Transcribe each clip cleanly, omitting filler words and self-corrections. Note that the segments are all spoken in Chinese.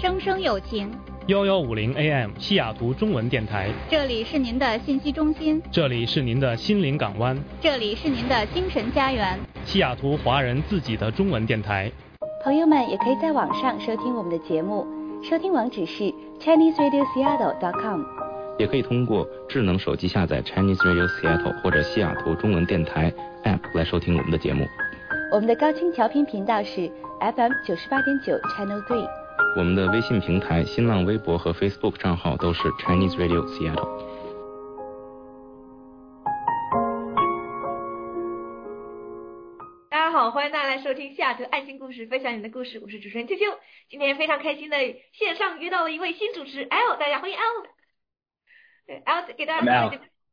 声声有情。 1150 AM 西雅图中文电台， 这里是您的信息中心， 这里是您的心灵港湾， 这里是您的精神家园， 西雅图华人自己的中文电台。 朋友们也可以在网上收听我们的节目，收听网址是 ChineseRadioSeattle.com， 也可以通过智能手机下载 Chinese Radio Seattle 或者西雅图中文电台 App 来收听我们的节目。 我们的高清调频频道是 FM 98.9 Channel 3。 我们的微信平台、新浪微博和 Facebook 账号都是 Chinese Radio Seattle。 大家好，欢迎大家来收听西雅图爱情故事，分享你的故事。我是主持人秋秋，今天非常开心的线上约到了一位新主持 L， 大家欢迎 L。对 ，L 给大家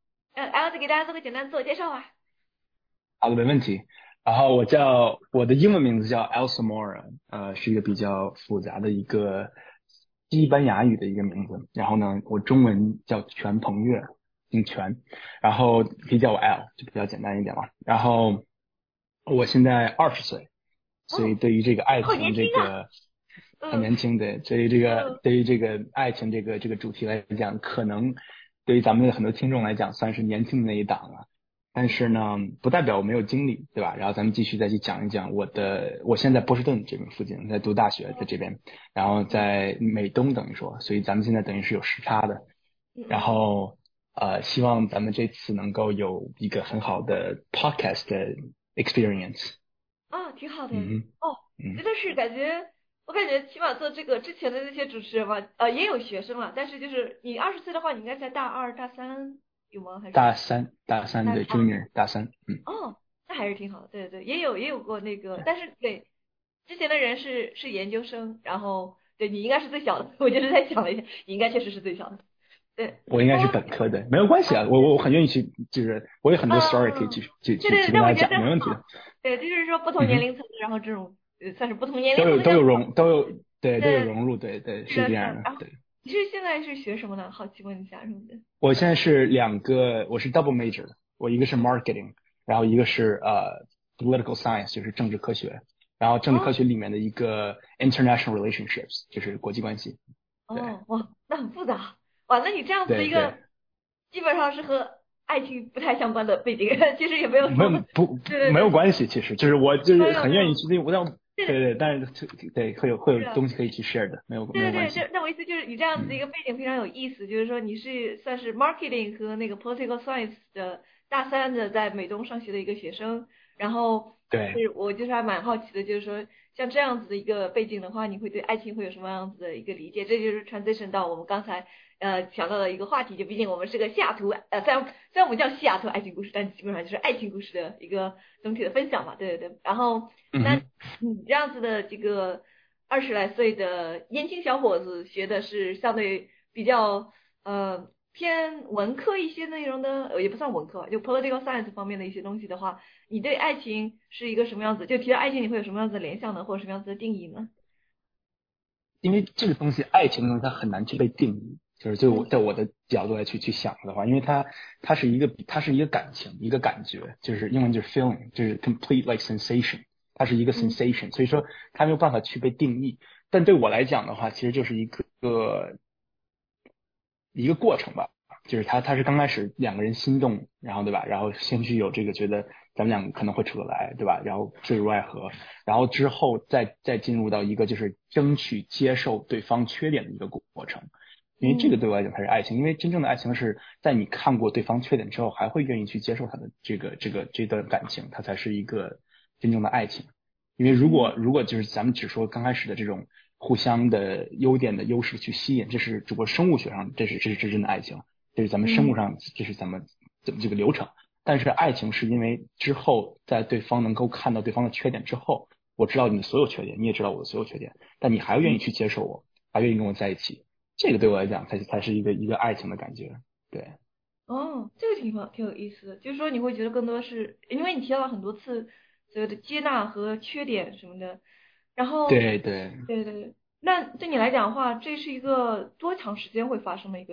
L 给大家做个简单自我介绍吧。 好的，没问题。然后我的英文名字叫 Elsa Mora， 是一个比较复杂的一个西班牙语的一个名字。然后呢，我中文叫全鹏月，姓全，然后可以叫我 L， 就比较简单一点嘛。然后我现在20岁，所以对于这个爱情这个很年轻的，对于这个爱情这个主题来讲，可能对于咱们很多听众来讲算是年轻的那一档了。但是呢，不代表我没有经历，对吧？然后咱们继续再去讲一讲我现在波士顿这边附近，在读大学，在这边，然后在美东等于说，所以咱们现在等于是有时差的。然后希望咱们这次能够有一个很好的 podcast 的 experience。 挺好的。真的是我感觉起码做这个之前的那些主持人吧，也有学生了，但是就是你20岁的话，你应该在大2、大3。有吗？还是大三对 junior 大3。 那还是挺好的。对对，也有过那个，但是对之前的人是研究生，然后对你应该是最小的，我就是在想了一下，你应该确实是最小的。对， 我应该是本科的，没有关系啊，我很愿意去，就是我有很多 story 可以去跟大家讲，没问题的。对， 就是说不同年龄层，然后这种算是不同年龄层都有融入，对，是这样的，对。 你是现在是学什么呢？好奇问一下什么的。 我现在是我是 double major 的，我一个是 marketing， 然后一个是political science， 就是政治科学，然后政治科学里面的一个 international relationships， 就是国际关系。 哇，那很复杂。哇，那你这样子的一个基本上是和爱情不太相关的背景，其实也没有没有关系，其实就是我就是很愿意去对，但是对会有东西可以去 share 的，没有关系。 那我意思就是你这样子的一个背景非常有意思，就是说你是算是 marketing 和那个 political science 的大3的在美东上学的一个学生，然后对， 我就是还蛮好奇的，就是说像这样子的一个背景的话，你会对爱情会有什么样子的一个理解？这就是 transition 到我们刚才讲到的一个话题，就毕竟我们是个西雅图虽然我们叫西雅图爱情故事，但基本上就是爱情故事的一个总体的分享嘛，对。然后那你这样子的这个20来岁的年轻小伙子学的是相对比较偏文科一些内容的，也不算文科，就 political science 方面的一些东西的话，你对爱情是一个什么样子？就提到爱情，你会有什么样子的联想呢，或者什么样子的定义呢？ 因为这个东西，爱情的东西它很难去被定义，就在我的角度来去想的话，因为它是一个感情，一个感觉，就是英文就是 feeling， 就是 complete like sensation， 它是一个 sensation， 所以说它没有办法去被定义。但对我来讲的话，其实就是一个过程吧，就是它是刚开始两个人心动，然后对吧，然后先去有这个觉得咱们两个可能会处得来，对吧，然后坠入爱河，然后之后再进入到一个就是争取接受对方缺点的一个过程。因为这个对我来讲才是爱情，因为真正的爱情是在你看过对方缺点之后，还会愿意去接受他的这段感情，它才是一个真正的爱情。因为如果就是咱们只说刚开始的这种互相的优点的优势去吸引，这是只不过生物学上这是真的爱情，这是咱们生物上这是怎么这个流程。但是爱情是因为之后在对方能够看到对方的缺点之后，我知道你的所有缺点，你也知道我的所有缺点，但你还愿意去接受我，还愿意跟我在一起，这个对我来讲才是一个爱情的感觉。对。 这个挺有意思的，就是说你会觉得更多是因为你提到了很多次所谓的接纳和缺点什么的，然后对，那对你来讲的话，这是一个多长时间会发生的一个事情？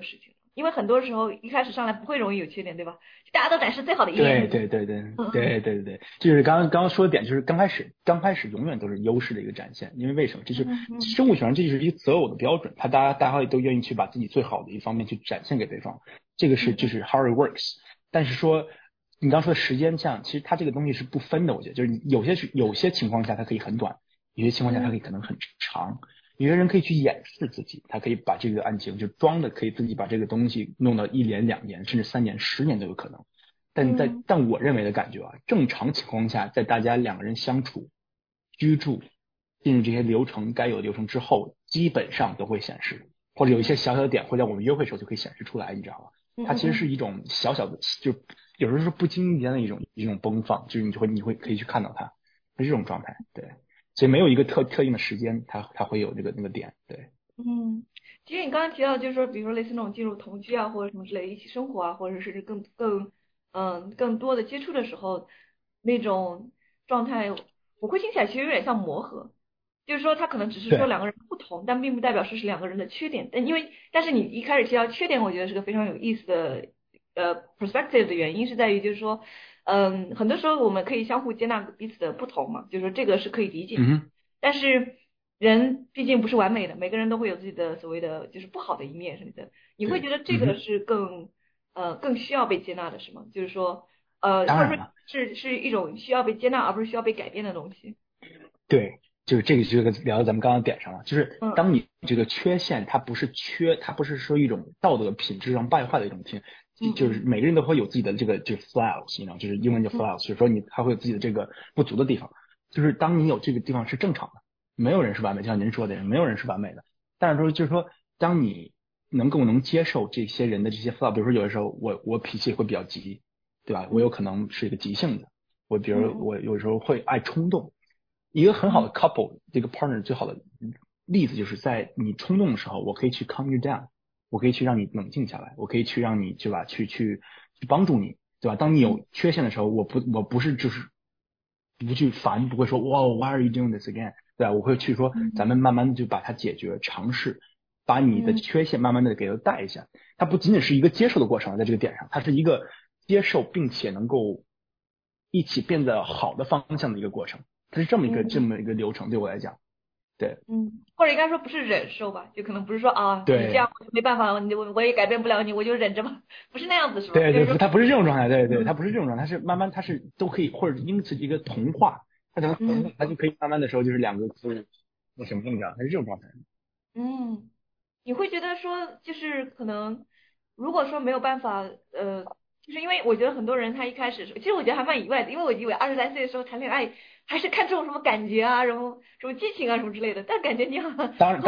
因为很多时候一开始上来不会容易有缺点，对吧？大家都展示最好的一面。 对，就是刚刚说的点，就是刚开始永远都是优势的一个展现，因为为什么？这是生物学上这就是一个择偶的标准，大家都愿意去把自己最好的一方面去展现给对方，这个就是 how it works。但是说你刚说的时间上，其实它这个东西是不分的，我觉得就是有些情况下它可以很短，有些情况下它可能很长。有些人可以去掩饰自己，他可以把这个案情就装的可以自己把这个东西弄到1年2年甚至3年10年都有可能。但我认为的感觉啊，正常情况下，在大家2个人相处、居住、进入这些流程该有的流程之后，基本上都会显示，或者有一些小小的点会在我们约会时候就可以显示出来，你知道吗？它其实是一种小小的，就有时候是不经意间的一种奔放，就是你会可以去看到它，是这种状态，对。所以没有一个特定的时间，它会有那个点，对。 其实你刚刚提到就是说，比如说类似那种进入同居啊，或者什么之类一起生活啊，或者是更多的接触的时候，那种状态，我会听起来其实有点像磨合，就是说他可能只是说2个人不同，但并不代表是2个人的缺点。但是你一开始提到缺点，我觉得是个非常有意思的perspective 的原因是在于就是说。很多时候我们可以相互接纳彼此的不同嘛，就是说这个是可以理解的。但是人毕竟不是完美的，每个人都会有自己的所谓的就是不好的一面什么的。你会觉得这个是更需要被接纳的是吗？就是说或者说是一种需要被接纳而不是需要被改变的东西。 对，就是这个聊到咱们刚刚点上了，就是当你这个缺陷它不是说一种道德品质上败坏的一种就是每个人都会有自己的这个就是 flaws， 就是英文叫 flaws， 就是说他会有自己的这个不足的地方。就是当你有这个地方是正常的，没有人是完美，就像您说的，没有人是完美的。但是说就是说，当你能接受这些人的这些 flaws， 比如说有的时候我脾气会比较急，对吧？我有可能是一个急性的，比如我有时候会爱冲动。一个很好的 couple， 这个 partner 最好的例子就是在你冲动的时候，我可以去 calm you down。我可以去让你冷静下来，我可以去让你对吧，去帮助你，对吧？当你有缺陷的时候，我不是就是不去烦，不会说哇 why are you doing this again， 对吧？我会去说咱们慢慢的就把它解决，尝试把你的缺陷慢慢的给它带一下。它不仅仅是一个接受的过程，在这个点上，它是一个接受并且能够一起变得好的方向的一个过程。它是这么一个流程，对我来讲。对， 或者应该说不是忍受吧，就可能不是说啊，你这样没办法，我也改变不了你，我就忍着吧，不是那样子是吧？ 对，它不是这种状态，对，它不是这种状态，它是慢慢，它是都可以，或者因此一个同化，它它就可以慢慢的时候就是2个就是那什么这样，它是这种状态。 你会觉得说就是可能如果说没有办法就是因为我觉得很多人他一开始其实我觉得还蛮意外的，因为我以为20来岁的时候谈恋爱还是看重什么感觉啊，然后什么激情啊什么之类的，但感觉你好像当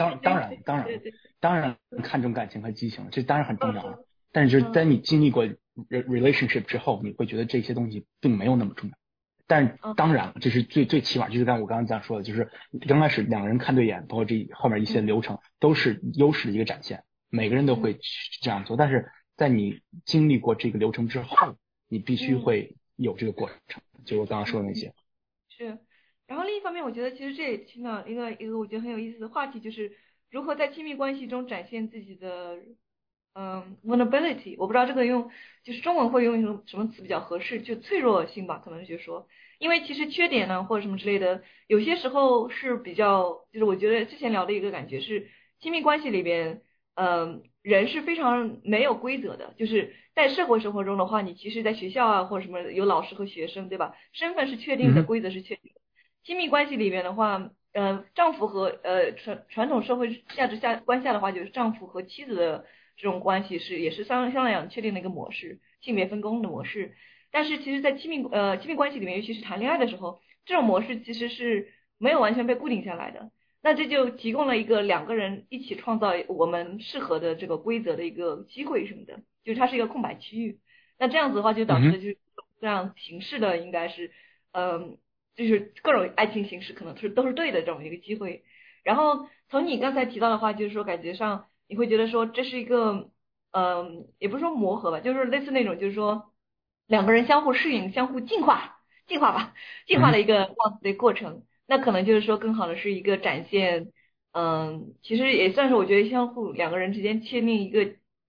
然看重感情和激情，这当然很重要了。但是就是在你经历过 relationship 之后，你会觉得这些东西并没有那么重要。但是当然这是最起码就是我刚刚这样说的，就是刚开始2个人看对眼，包括这后面一些流程都是优势的一个展现，每个人都会这样做。但是在你经历过这个流程之后，你必须会有这个过程，就我刚刚说的那些。 是，然后另一方面，我觉得其实这也听到一个我觉得很有意思的话题，就是如何在亲密关系中展现自己的vulnerability。我不知道这个就是中文会用什么词比较合适，就脆弱性吧，可能就是说，因为其实缺点呢或者什么之类的，有些时候是比较，就是我觉得之前聊的一个感觉是，亲密关系里边，人是非常没有规则的，就是在社会生活中的话，你其实在学校啊或者什么有老师和学生，对吧？身份是确定的，规则是确定的。亲密关系里面的话，丈夫和传统社会价值观下的话，就是丈夫和妻子的这种关系也是相当样确定的一个模式，性别分工的模式。但是其实，在亲密关系里面，尤其是谈恋爱的时候，这种模式其实是没有完全被固定下来的。那这就提供了一个2个人一起创造我们适合的这个规则的一个机会什么的，就是它是一个空白区域。那这样子的话，就导致就是这样形式的应该是，就是各种爱情形式可能都是对的这种一个机会。然后从你刚才提到的话，就是说感觉上你会觉得说这是一个，也不是说磨合吧，就是类似那种就是说2个人相互适应、相互进化的一个这样子的过程。那可能就是说更好的是一个展现，其实也算是我觉得相互2个人之间确定一个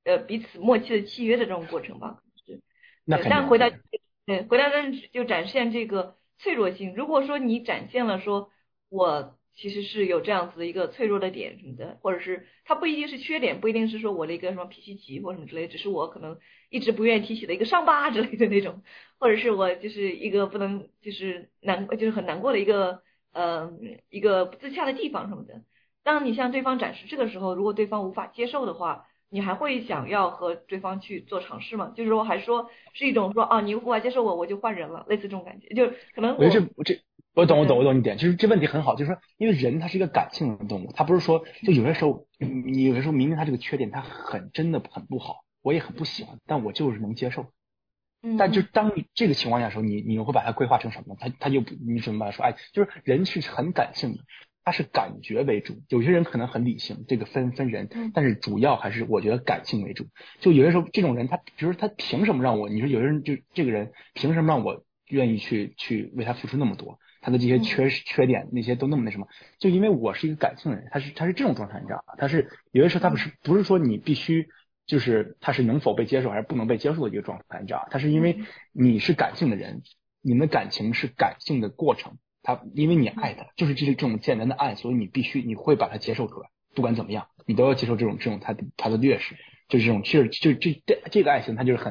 彼此默契的契约的这种过程吧，是。 那肯定。 但回到就展现这个脆弱性。如果说你展现了说我其实是有这样子的一个脆弱的点什么的，或者是它不一定是缺点，不一定是说我的一个什么脾气急或什么之类的，只是我可能一直不愿意提起的一个伤疤之类的那种，或者是我就是一个不能就是很难过的一个不自洽的地方什么的。当你向对方展示这个时候，如果对方无法接受的话，你还会想要和对方去做尝试吗？就是说还说是一种说啊你无法接受我就换人了，类似这种感觉，就是可能我觉得我懂你点，就是这问题很好，就是说，因为人他是一个感性的动物，他不是说就有些时候，你有些时候明明他这个缺点他真的很不好，我也很不喜欢，但我就是能接受。但就当你这个情况下的时候，你会把它规划成什么？他就你怎么把它说？哎，就是人是很感性的，他是感觉为主。有些人可能很理性，这个分人，但是主要还是我觉得感性为主。就有些时候这种人，比如说他凭什么让我？你说有些人就这个人凭什么让我愿意去为他付出那么多？他的这些缺点那些都那么那什么，就因为我是一个感性的人，他是这种状态，你知道吧？他是有的时候他不是说你必须就是他是能否被接受还是不能被接受的一个状态，你知道吧？他是因为你是感性的人，你们的感情是感性的过程，因为你爱他，就是这种简单的爱，所以你会把它接受出来，不管怎么样，你都要接受这种他的劣势，就是这种这个爱情，它就是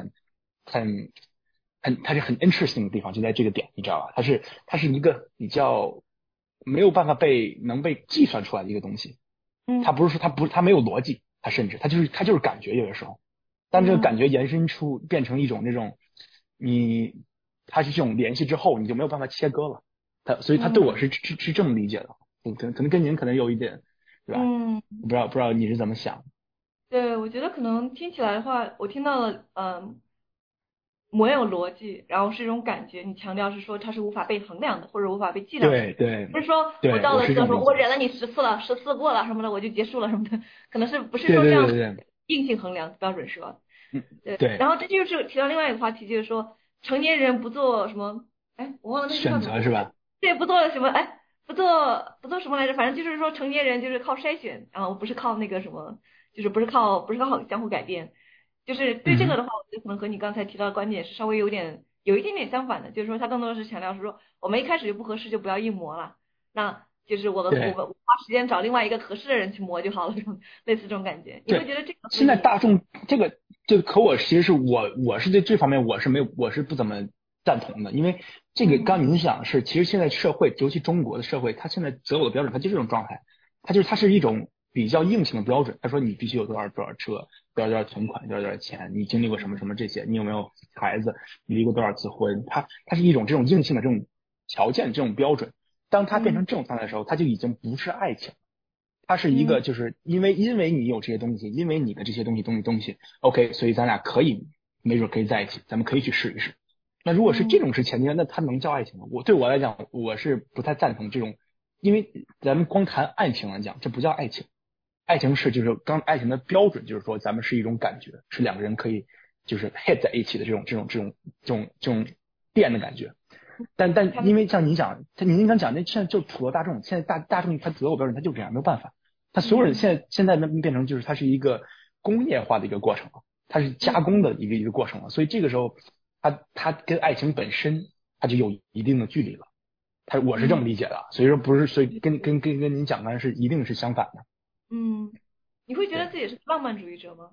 它是很 interesting 的地方，就在这个点，你知道吧？它是一个比较没有办法能被计算出来的一个东西。它不是说它没有逻辑，它就是感觉有的时候，当这个感觉延伸出变成一种那种它是这种联系之后，你就没有办法切割了。所以它对我是这么理解的，可能跟您可能有一点，对吧？不知道你是怎么想？ 对，我觉得可能听起来的话，我听到了没有逻辑，然后是一种感觉。你强调是说它是无法被衡量的，或者无法被计量的。 对， 不是说我到了这个说我忍了你10次了，10次过了什么的我就结束了什么的，可能是不是说这样硬性衡量标准是吧？对。然后这就是提到另外一个话题，就是说成年人不做什么，哎，我忘了那个选择是吧？ 对，不做什么，哎，不做什么来着？反正就是说成年人就是靠筛选，然后不是靠那个什么，就是不是靠相互改变。就是对这个的话，我觉得可能和你刚才提到的观点是稍微有一点点相反的，就是说他更多的是强调是说，我们一开始就不合适就不要硬磨了，那就是我们花时间找另外一个合适的人去磨就好了，类似这种感觉。你会觉得这个现在大众这个可我其实是我是对这方面我是不怎么赞同的，因为这个刚您讲的是，其实现在社会，尤其中国的社会，它现在择偶的标准，它就这种状态，它是一种比较硬性的标准。他说你必须有多少车，多少存款，多少钱，你经历过什么什么这些，你有没有孩子，你离过多少次婚，它是一种这种硬性的这种条件，这种标准。当它变成这种状态的时候，它就已经不是爱情，它是一个就是因为你有这些东西，因为你的这些东西 ，OK， 所以咱俩没准可以在一起，咱们可以去试一试。那如果是这种是前提，那它能叫爱情吗？对我来讲，我是不太赞同这种，因为咱们光谈爱情来讲，这不叫爱情。爱情就是爱情的标准，就是说咱们是一种感觉，是两个人可以就是 hit 在一起的这种电的感觉。但因为像你讲，您刚讲那现在就普罗大众，现在大众他择偶标准他就这样，没有办法。他所有人现在变成就是它是一个工业化的一个过程了，它是加工的一个过程了，所以这个时候它跟爱情本身它就有一定的距离了。我是这么理解的，所以说不是，所以跟您讲的是一定是相反的。 你会觉得自己是浪漫主义者吗？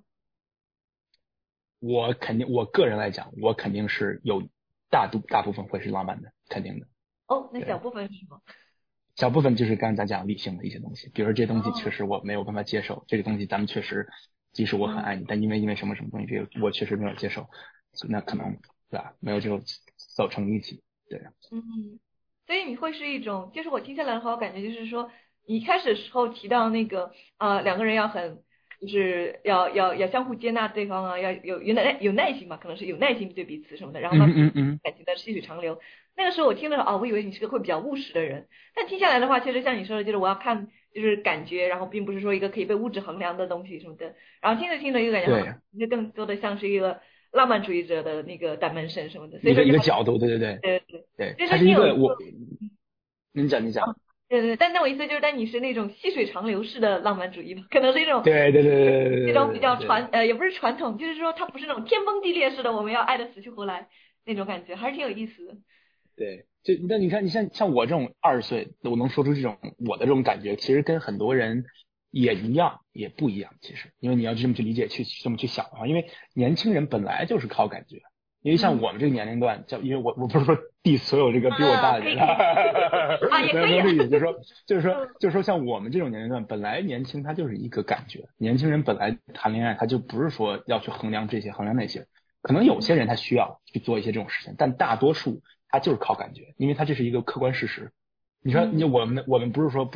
我个人来讲，我肯定是有大部分会是浪漫的，肯定的。 那小部分是什么？ 小部分就是刚才咱讲理性的一些东西，比如说这些东西确实我没有办法接受，这个东西咱们确实，即使我很爱你，但因为什么东西，这个我确实没有接受，那可能对吧？没有就走成一起，对。 所以你会是一种，就是我听下来的话，我感觉就是说，你一开始的时候提到那个两个人要很，就是要相互接纳对方啊，要有耐心嘛，可能是有耐心对彼此什么的，然后感情的细水长流。那个时候我听的时候我以为你是个会比较务实的人，但听下来的话，确实像你说的，就是我要看就是感觉，然后并不是说一个可以被物质衡量的东西什么的，然后听着又感觉就更多的像是一个浪漫主义者的那个dimension什么的，所以说一个角度，对， 对， 它是一个您讲。 但我意思就是，但你是那种细水长流式的浪漫主义吧？可能是一种对， 这种比较也不是传统，就是说它不是那种天崩地裂式的，我们要爱的死去活来那种感觉，还是挺有意思的。 对，那你看，你像我这种20岁，我能说出这种我的这种感觉，其实跟很多人也一样，也不一样。其实，因为你要这么去理解，这么去想的话，因为年轻人本来就是靠感觉。因为像我们这个年龄段，因为我不是说所有这个比我大的人， 也可以， 就是说像我们这种年龄段，本来年轻它就是一个感觉，年轻人本来谈恋爱他就不是说要去衡量这些衡量那些，可能有些人他需要去做一些这种事情，但大多数他就是靠感觉，因为他这是一个客观事实。你说我们不是说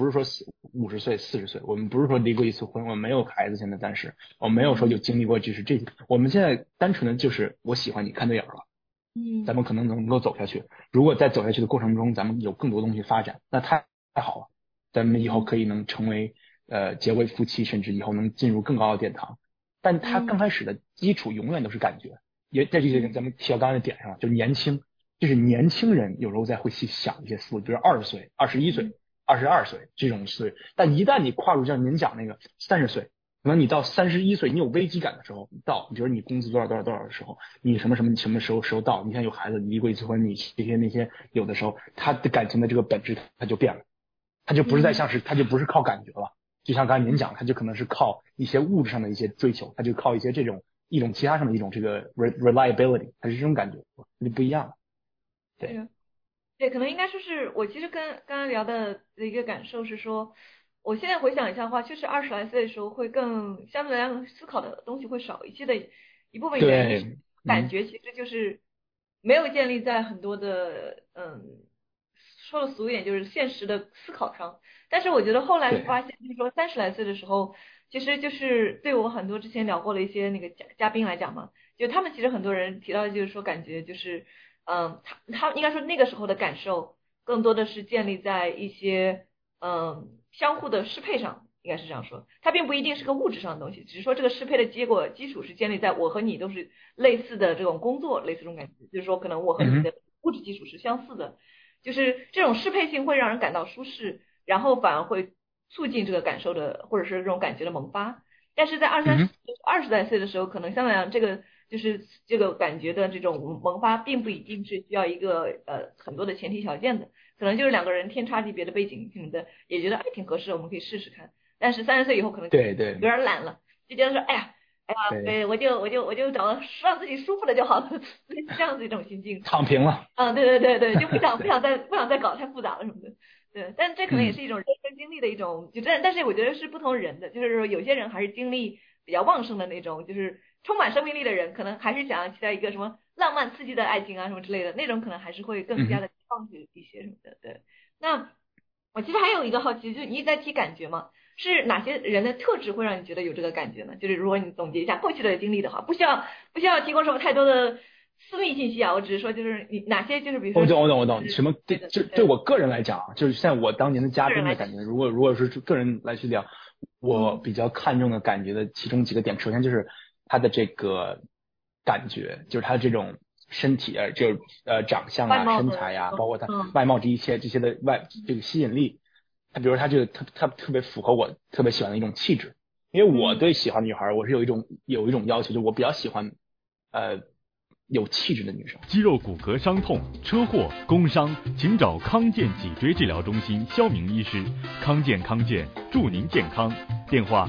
50岁40岁，我们不是说离过一次婚，我们没有孩子，现在暂时我们没有说有经历过就是这些，我们现在单纯的就是我喜欢你，看对眼了，咱们可能能够走下去。如果在走下去的过程中，咱们有更多东西发展，那太好了，咱们以后可以能成为结为夫妻，甚至以后能进入更高的殿堂。但他刚开始的基础永远都是感觉，也在这些咱们提到刚才的点上，就是年轻。就是年轻人有时候在会去想一些思路，比如20岁、21岁、22岁这种岁，但一旦你跨入像您讲那个30岁，可能你到31岁，你有危机感的时候，比如你工资多少的时候，你什么时候到，你看有孩子，离过一次婚，你这些那些，有的时候他的感情的这个本质它就变了，他就不是他就不是靠感觉了，就像刚才您讲，他就可能是靠一些物质上的一些追求，他就靠一些一种其他上的一种这个 reliability， 它是这种感觉，就不一样了。 对，可能应该说是我其实跟刚刚聊的一个感受是说，我现在回想一下的话，确实20来岁的时候会更相对来讲思考的东西会少一些的一部分原因，感觉其实就是没有建立在很多的说的俗一点就是现实的思考上。但是我觉得后来发现，就是说30来岁的时候，其实就是对我很多之前聊过的一些那个嘉宾来讲嘛，就他们其实很多人提到的就是说感觉就是。他应该说那个时候的感受更多的是建立在一些相互的适配上，应该是这样说。它并不一定是个物质上的东西，只是说这个适配的结果基础是建立在我和你都是类似的这种工作，类似这种感觉，就是说可能我和你的物质基础是相似的，就是这种适配性会让人感到舒适，然后反而会促进这个感受的或者是这种感觉的萌发。但是在20来岁的时候，可能相对来讲这个。就是这个感觉的这种萌发，并不一定是需要一个很多的前提条件的，可能就是两个人天差地别的背景什么的，也觉得挺合适，我们可以试试看。但是30岁以后可能对有点懒了，就觉得说哎呀，我就找个让自己舒服的就好了，这样子一种心境。 躺平了。 对，就不想再搞太复杂了什么的。对，但这可能也是一种人生经历的一种，但是我觉得是不同人的，就是说有些人还是精力比较旺盛的那种，就是充满生命力的人，可能还是想要期待一个什么浪漫刺激的爱情啊什么之类的，那种可能还是会更加的放弃一些什么的。对，那我其实还有一个好奇，就是你一直在提感觉嘛，是哪些人的特质会让你觉得有这个感觉呢？就是如果你总结一下过去的经历的话，不需要提供什么太多的私密信息啊，我只是说就是你哪些就是比如说我懂什么对我个人来讲啊，就是像我当年的嘉宾的感觉，如果是个人来去聊，我比较看重的感觉的其中几个点，首先就是他的这个感觉，就是他这种身体就是长相啊、身材呀，包括他外貌这些的这个吸引力，他比如他这个他特别符合我特别喜欢的一种气质，因为我对喜欢的女孩，我是有一种要求，就我比较喜欢有气质的女生。 肌肉骨骼伤痛、车祸、工伤，请找康健脊椎治疗中心肖明医师。康健祝您健康。电话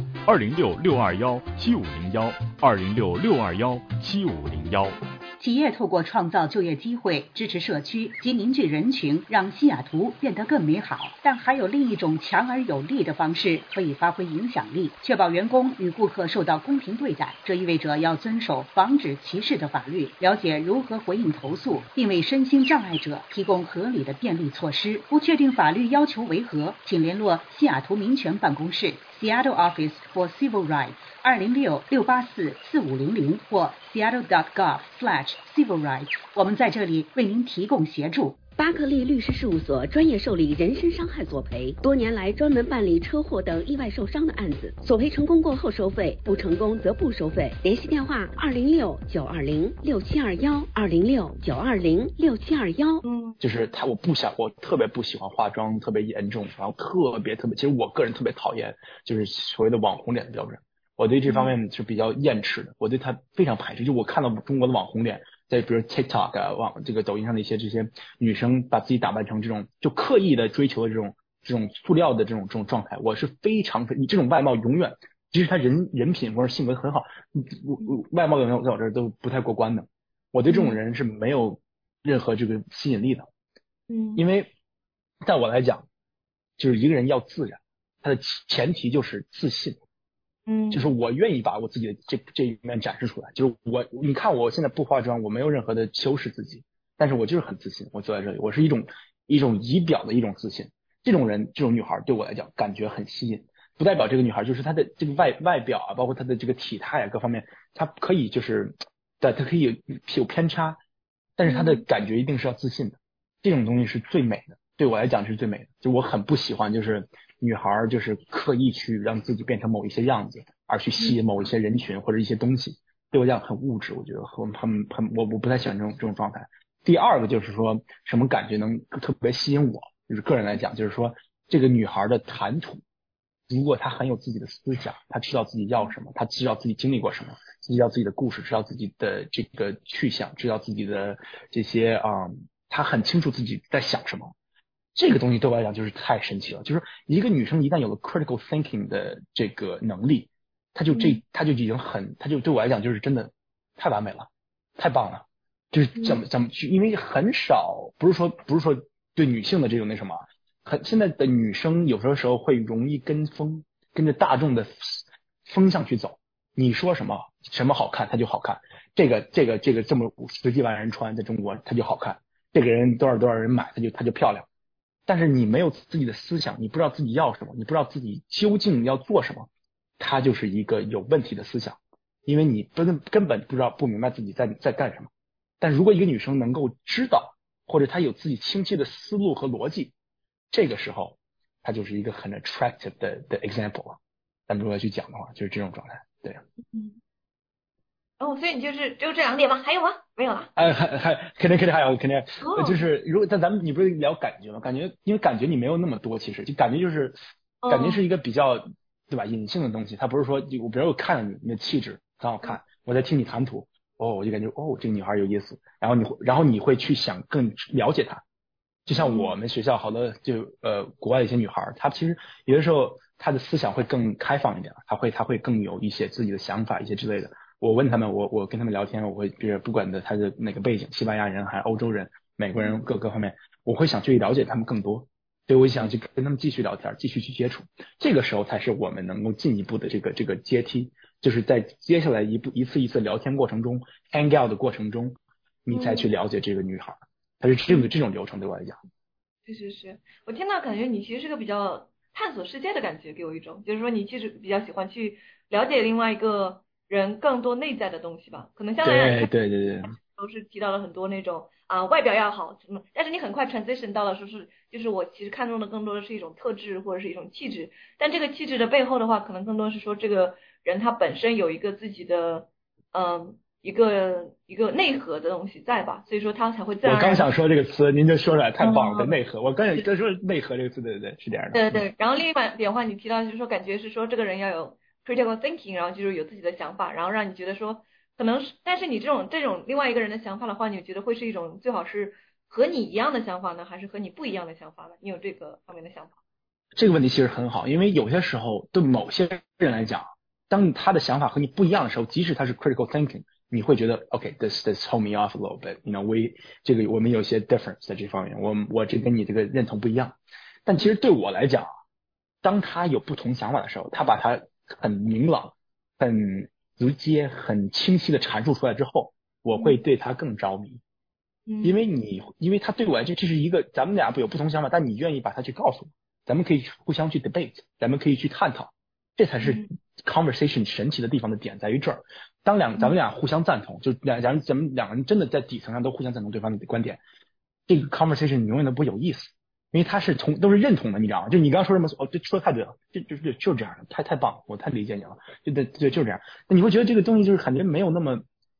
206-221-7501，206-621-7501。 企业透过创造就业机会、支持社区及凝聚人群，让西雅图变得更美好。但还有另一种强而有力的方式可以发挥影响力，确保员工与顾客受到公平对待。这意味着要遵守防止歧视的法律，了解如何回应投诉，并为身心障碍者提供合理的便利措施。不确定法律要求为何，请联络西雅图民权办公室 Seattle Office for Civil Rights 206-684-4500或 seattle.gov/civil rights。我们在这里为您提供协助。 巴克利律师事务所专业受理人身伤害索赔，多年来专门办理车祸等意外受伤的案子，索赔成功过后收费，不成功则不收费。联系电话206-920-6721，206-920-6721。 就是我特别不喜欢化妆特别严重，然后特别，其实我个人特别讨厌就是所谓的网红脸的标准，我对这方面是比较厌斥的，我对它非常排斥。就我看到中国的网红脸，在比如 TikTok 啊，这个抖音上的这些女生把自己打扮成这种就刻意的追求的这种塑料的这种状态，我是你这种外貌永远，即使他人品或者性格很好，外貌在我这儿都不太过关的。我对这种人是没有任何这个吸引力的。因为在我来讲，就是一个人要自然，他的前提就是自信。就是我愿意把我自己的这一面展示出来，就是你看我现在不化妆，我没有任何的修饰自己，但是我就是很自信，我坐在这里，我是一种仪表的一种自信。这种女孩对我来讲感觉很吸引，不代表这个女孩就是她的这个外表啊，包括她的这个体态啊各方面，她可以就是她可以有偏差，但是她的感觉一定是要自信的，这种东西是最美的，对我来讲是最美的。就我很不喜欢就是女孩就是刻意去让自己变成某一些样子，而去吸引某一些人群或者一些东西，对我来讲很物质，我觉得我不太喜欢这种状态。第二个就是说什么感觉能特别吸引我，就是个人来讲，就是说这个女孩的谈吐，如果她很有自己的思想，她知道自己要什么，她知道自己经历过什么，知道自己的故事，知道自己的这个去向，知道自己的这些她很清楚自己在想什么。这个东西对我来讲就是太神奇了，就是一个女生一旦有了 critical thinking 的这个能力，她就已经她就对我来讲就是真的太完美了，太棒了。就是怎么去，因为很少，不是说对女性的这种那什么，现在的女生有时候会容易跟着大众的风向去走。你说什么好看，它就好看。这个这么10几万人穿，在中国它就好看。这个人多少人买，它就漂亮。但是你没有自己的思想，你不知道自己要什么，你不知道自己究竟要做什么，它就是一个有问题的思想，因为你根本不明白自己在干什么。但如果一个女生能够知道，或者她有自己清晰的思路和逻辑，这个时候她就是一个很 attractive 的 example 了。咱们如果要去讲的话，就是这种状态。对。 所以你就这2点吗？还有吗？没有了。 肯定还有，就是如果你不是聊感觉吗？因为感觉你没有那么多，其实就感觉是一个比较对吧隐性的东西，它不是说比如我看了你的气质很好看，我在听你谈吐，我就感觉这个女孩有意思，然后你会去想更了解她。就像我们学校好多国外的一些女孩，她其实有的时候她的思想会更开放一点，她会更有一些自己的想法一些之类的。我问他们，我跟他们聊天，我会不管他的哪个背景，西班牙人还是欧洲人、美国人各方面，我会想去了解他们更多，所以我想去跟他们继续聊天，继续去接触。这个时候才是我们能够进一步的这个阶梯，就是在接下来一次聊天过程中 ，hang out 的过程中，你才去了解这个女孩，它是这种流程对我来讲。 是，我听到感觉你其实是个比较探索世界的感觉，给我一种，就是说你其实比较喜欢去了解另外一个人更多内在的东西吧，可能相对对， 都是提到了很多那种外表要好什么，但是你很快 transition 到了就是我其实看中的更多的是一种特质或者是一种气质，但这个气质的背后的话，可能更多是说这个人他本身有一个自己的一个内核的东西在吧，所以说他才会自然。 我刚想说这个词，您就说出来，太棒了，内核。我刚才说内核这个词，对，是这样的。 对，然后另一点的话，你提到就是说感觉是说这个人要有critical thinking， 然后就是有自己的想法，然后让你觉得说可能是，但是你这种另外一个人的想法的话，你觉得会是一种最好是和你一样的想法呢，还是和你不一样的想法呢？你有这个方面的想法？ 这个问题其实很好，因为有些时候对某些人来讲，当他的想法和你不一样的时候，即使他是 critical thinking， 你会觉得 OK，this hold me off a little bit， 我们有些 difference 在这方面，我这跟你这个认同不一样。但其实对我来讲，当他有不同想法的时候，他把他很明朗、很直接、很清晰的阐述出来之后，我会对他更着迷。因为他对我来讲，这是一个咱们俩有不同想法，但你愿意把它去告诉我，咱们可以互相去 debate， 咱们可以去探讨，这才是 conversation 神奇的地方的点在于这儿。当咱们俩互相赞同，就咱们两个人真的在底层上都互相赞同对方的观点， 这个 conversation 永远都不有意思，因为他是都是认同的，你知道吗？就你刚刚说什么这说的太对了，就是这样的，太棒了，我太理解你了，对，就是这样。那你会觉得这个东西就是感觉没有那么，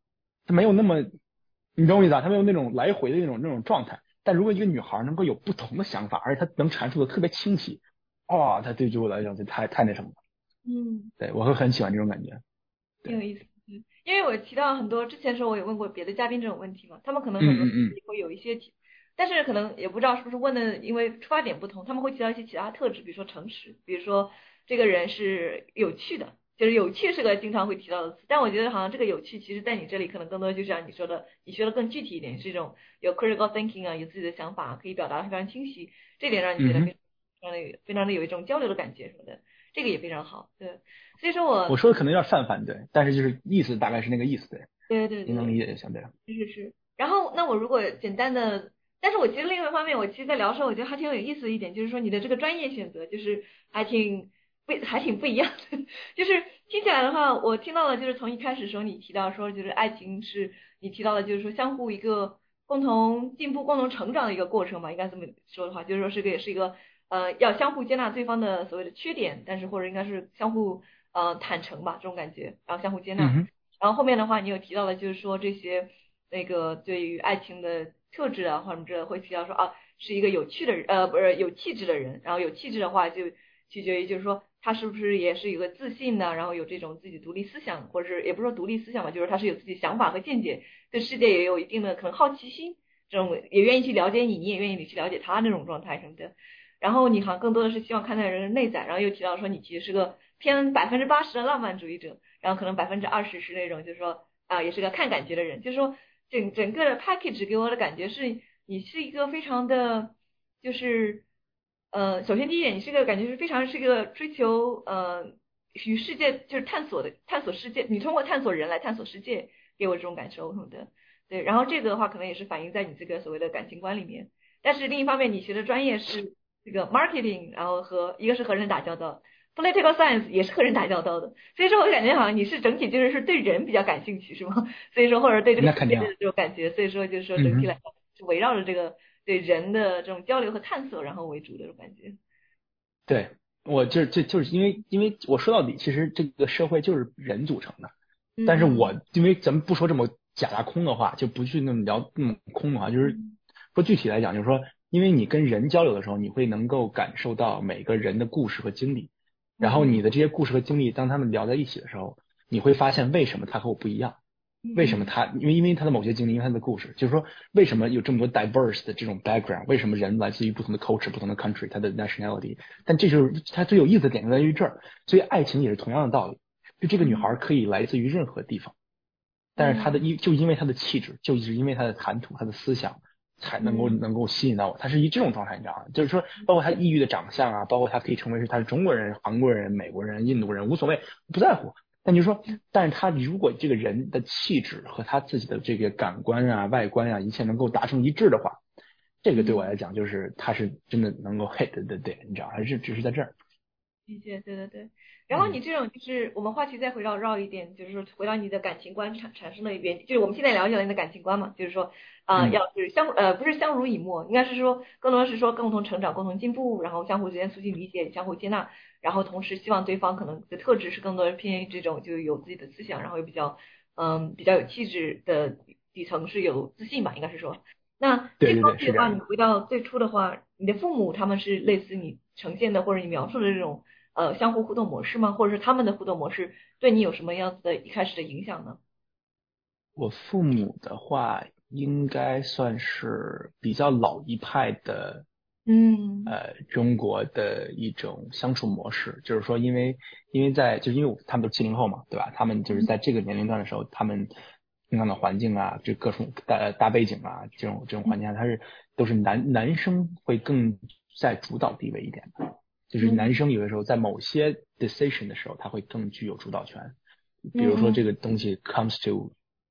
你懂我意思啊？他没有那种来回的那种状态。但如果一个女孩能够有不同的想法，而且她能阐述的特别清晰，她对于我来讲就太那什么了。对，我会很喜欢这种感觉。 挺有意思。因为我提到很多之前的时候，我也问过别的嘉宾这种问题嘛，他们可能很多会有一些但是可能也不知道是不是问的，因为出发点不同，他们会提到一些其他特质，比如说诚实，比如说这个人是有趣的，就是有趣是个经常会提到的词。但我觉得好像这个有趣，其实在你这里可能更多就像你说的，你学的更具体一点，是一种有 critical thinking 啊，有自己的想法，可以表达的非常清晰，这点让你觉得非常的有一种交流的感觉什么的，这个也非常好。对，所以说我说的可能有点泛泛，对，但是就是意思大概是那个意思， 对，你能理解就行，对。 是。然后那我如果简单的。但是我其实另外一方面，我其实在聊的时候，我觉得还挺有意思的一点，就是说你的这个专业选择，就是还挺不一样的。就是听起来的话，我听到了，就是从一开始的时候你提到说，就是爱情是你提到的，就是说相互一个共同进步、共同成长的一个过程嘛，应该这么说的话，就是说是一个要相互接纳对方的所谓的缺点，但是或者应该是相互坦诚吧，这种感觉，然后相互接纳。然后后面的话，你有提到了，就是说这些那个对于爱情的特质啊，或者什么之类的，会提到说是一个有趣的人，不是有气质的人。然后有气质的话，就取决于就是说他是不是也是一个自信的，然后有这种自己独立思想，或者是也不是说独立思想吧，就是他是有自己想法和见解，对世界也有一定的可能好奇心，这种也愿意去了解你，你也愿意你去了解他那种状态什么的。然后你好像更多的是希望看待人的内在，然后又提到说你其实是个偏80%的浪漫主义者，然后可能20%是那种就是说也是个看感觉的人，就是说整个的 package 给我的感觉是你是一个非常的，就是首先第一点，你是个感觉是非常是一个追求与世界就是探索世界，你通过探索人来探索世界，给我这种感受什么的。对，然后这个的话可能也是反映在你这个所谓的感情观里面。但是另一方面，你学的专业是这个 marketing， 然后一个是和人打交道。Political science 也是和人打交道的，所以说我感觉好像你是整体就是对人比较感兴趣，是吗？所以说或者对这个世界的这种感觉，所以说就是说整体来说是围绕着这个对人的这种交流和探索然后为主的这种感觉。 对，我就是因为我说到底，其实这个社会就是人组成的，但是因为咱们不说这么假大空的话，就不去那么聊那么空的话，就是说具体来讲，就是说，因为你跟人交流的时候，你会能够感受到每个人的故事和经历。然后你的这些故事和经历，当他们聊在一起的时候，你会发现为什么他和我不一样，为什么因为他的某些经历，因为他的故事，就是说为什么有这么多 diverse 的这种 background， 为什么人来自于不同的 culture、不同的 country， 他的 nationality， 但这就是他最有意思的点就在于这儿，所以爱情也是同样的道理，就这个女孩可以来自于任何地方，但是就因为她的气质，就是因为她的谈吐、她的思想。才能够吸引到我，他是以这种状态，你知道吗？就是说，包括他异域的长相啊，包括他可以成为他是中国人、韩国人、美国人、印度人，无所谓，不在乎。但就是说，但是他如果这个人的气质和他自己的这个感官啊、外观啊，一切能够达成一致的话，这个对我来讲，就是他是真的能够 hit 的点，你知道，还是只是在这儿。 理解，对。然后你这种就是我们话题再绕一点，就是说回到你的感情观产生的原因，就是我们现在了解了你的感情观嘛，就是说要是不是相濡以沫，应该是说更多是说共同成长、共同进步，然后相互之间促进理解、相互接纳，然后同时希望对方可能的特质是更多偏于这种就有自己的思想，然后又比较有气质的底层是有自信吧，应该是说。那这方面的话，你回到最初的话，你的父母他们是类似你呈现的或者你描述的这种相互互动模式吗？或者是他们的互动模式对你有什么样子的一开始的影响呢？ 我父母的话应该算是比较老一派的，中国的一种相处模式，就是说因为他们都70后嘛，对吧？他们就是在这个年龄段的时候，他们平常的环境啊，就各种大背景啊，这种环境下，都是男生会更在主导地位一点的，就是男生有的时候在某些 decision 的时候，他会更具有主导权。比如说这个东西 comes to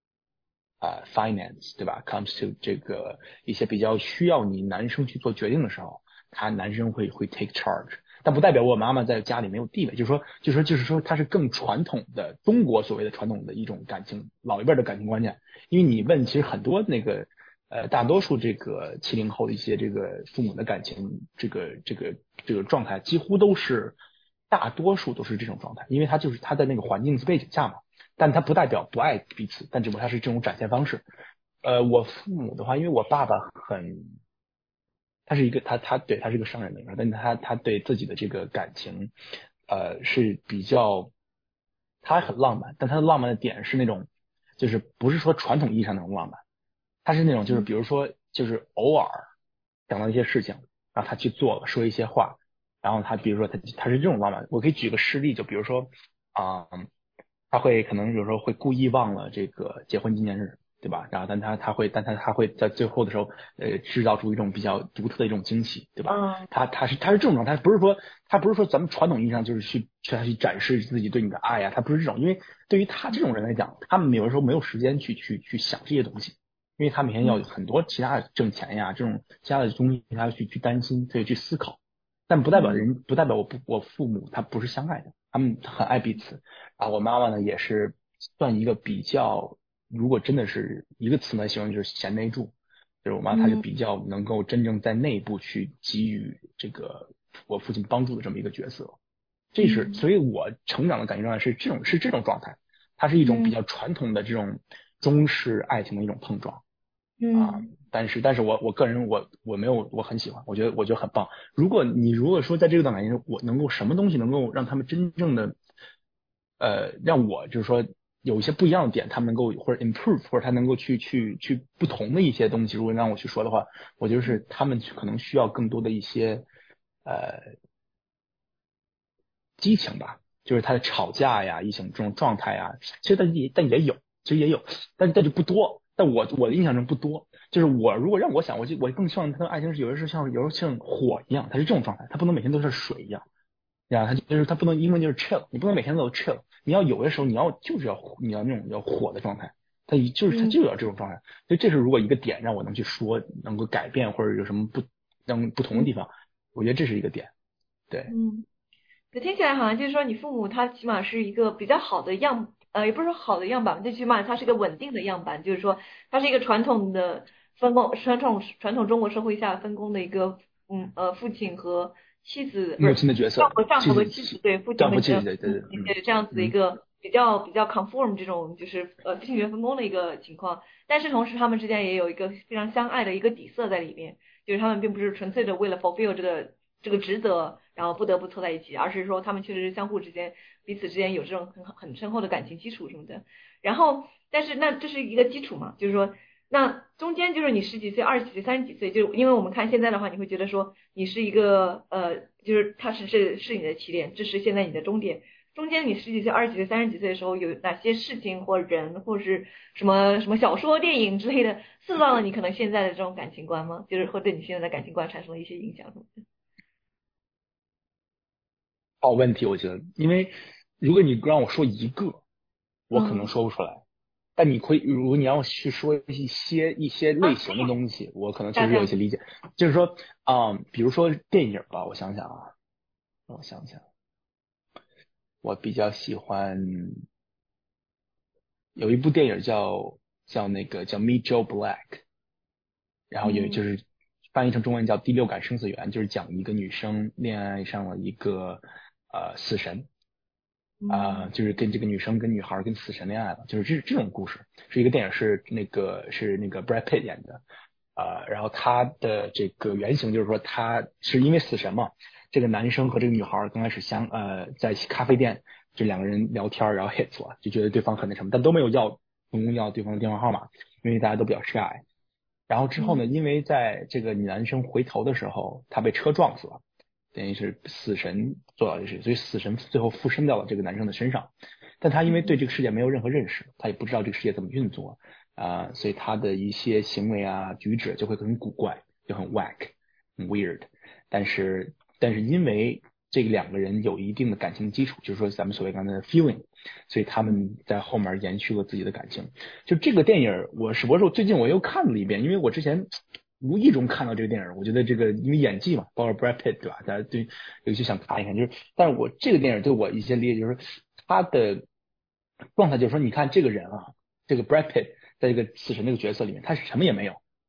finance， 对吧 ？comes to 这个一些比较需要你男生去做决定的时候，男生会 take charge。但不代表我妈妈在家里没有地位，就是说它是更传统的中国所谓的传统的一种感情，老一辈的感情观念。因为你问，其实很多那个大多数这个70后的一些这个父母的感情这个状态，几乎大多数都是这种状态，因为他就是他的那个环境背景下嘛，但他不代表不爱彼此，但只不过他是这种展现方式。我父母的话，因为我爸爸他是一个他是个商人的人，但他对自己的这个感情是比较，他很浪漫，但他的浪漫的点是那种就是不是说传统意义上那种浪漫，他是那种就是比如说就是偶尔想到一些事情，然后他去做了，说一些话，然后他比如说他是这种浪漫。我可以举个事例，就比如说他会可能有时候会故意忘了这个结婚纪念日，对吧？然后但他会在最后的时候制造出一种比较独特的一种惊喜，对吧？他是这种状态，不是说咱们传统意义上就是去展示自己对你的爱呀，他不是这种，因为对于他这种人来讲，他们有的时候没有时间去想这些东西，因为他每天要有很多其他的挣钱呀这种其他的东西，他要去担心，所以去思考。但不代表我父母他不是相爱的，他们很爱彼此啊。我妈妈呢也是算一个比较，如果真的是一个词来形容，就是贤内助，就是我妈她是比较能够真正在内部去给予这个我父亲帮助的这么一个角色。所以我成长的感情状态是这种状态，它是一种比较传统的这种中式爱情的一种碰撞。但是我个人我没有，我很喜欢，我觉得很棒。如果说在这段感情中，我能够什么东西能够让他们真正的让我就是说有一些不一样的点，他们能够或者 improve 或者他能够去不同的一些东西，如果让我去说的话，我觉得是他们可能需要更多的一些激情吧，就是他的吵架呀，一种这种状态呀，其实但也有，但就不多。但我的印象中不多，就是如果让我想，我更希望他的爱情是有的时候像火一样，它是这种状态，它不能每天都是水一样，然后它不能英文就是 chill， 你不能每天都 chill， 你要有的时候你要那种要火的状态，它就要这种状态。所以这是如果一个点让我能去说，能够改变或者有什么不同的地方，我觉得这是一个点。对， 可听起来好像就是说你父母他起码是一个比较好的也不是说好的样板，最起码它是一个稳定的样板，就是说它是一个传统的分工，传统中国社会下分工的一个父亲和妻子， 母亲的角色， 丈夫和妻子，对，父亲和妻子， 对， 这样子的一个比较 conform 这种就是性别分工的一个情况，但是同时他们之间也有一个非常相爱的一个底色在里面，就是他们并不是纯粹的为了 fulfill 这个职责，然后不得不凑在一起，而是说他们确实是相互彼此之间有这种很深厚的感情基础什么的。然后，但是那这是一个基础嘛，就是说，那中间就是你10几岁、20几岁、30几岁，就因为我们看现在的话，你会觉得说你是一个就是它是你的起点，这是现在你的终点。中间你10几岁、20几岁、30几岁的时候，有哪些事情或人，或是什么小说、电影之类的，塑造了你可能现在的这种感情观吗？就是会对你现在的感情观产生了一些影响什么的？ 好问题，我觉得，因为如果你让我说一个，我可能说不出来。但如果你要去说一些类型的东西，我可能确实有一些理解。就是说，比如说电影吧，我想想，我比较喜欢有一部电影叫 Meet Joe Black， 然后就是翻译成中文叫《第六感生死缘》，就是讲一个女生恋爱上了一个死神。就是跟这个女生跟女孩跟死神恋爱了，就是这种故事，是一个电影，是那个 Brad Pitt 演的，然后他的这个原型就是说他是因为死神嘛，这个男生和这个女孩刚开始在咖啡店，这两个人聊天，然后 hit 了，就觉得对方很那什么，但都没有成功要对方的电话号码，因为大家都比较 shy。然后之后呢，因为在这个女男生回头的时候，他被车撞死了。等于是死神做到这事，所以死神最后附身到了这个男生的身上，但他因为对这个世界没有任何认识，他也不知道这个世界怎么运作所以他的一些行为啊举止就会很古怪，就很 wack 很 weird， 但是因为这两个人有一定的感情基础，就是说咱们所谓刚才的 feeling， 所以他们在后面延续了自己的感情。就这个电影我最近我又看了一遍，因为我之前无意中看到这个电影，我觉得这个因为演技嘛，包括 Brad Pitt 对吧？大家对有些想看一看，就是，但是我这个电影对我一些理解就是他的状态，就是说，你看这个人啊，这个 Brad Pitt 在这个死神这个角色里面，他是什么也没有，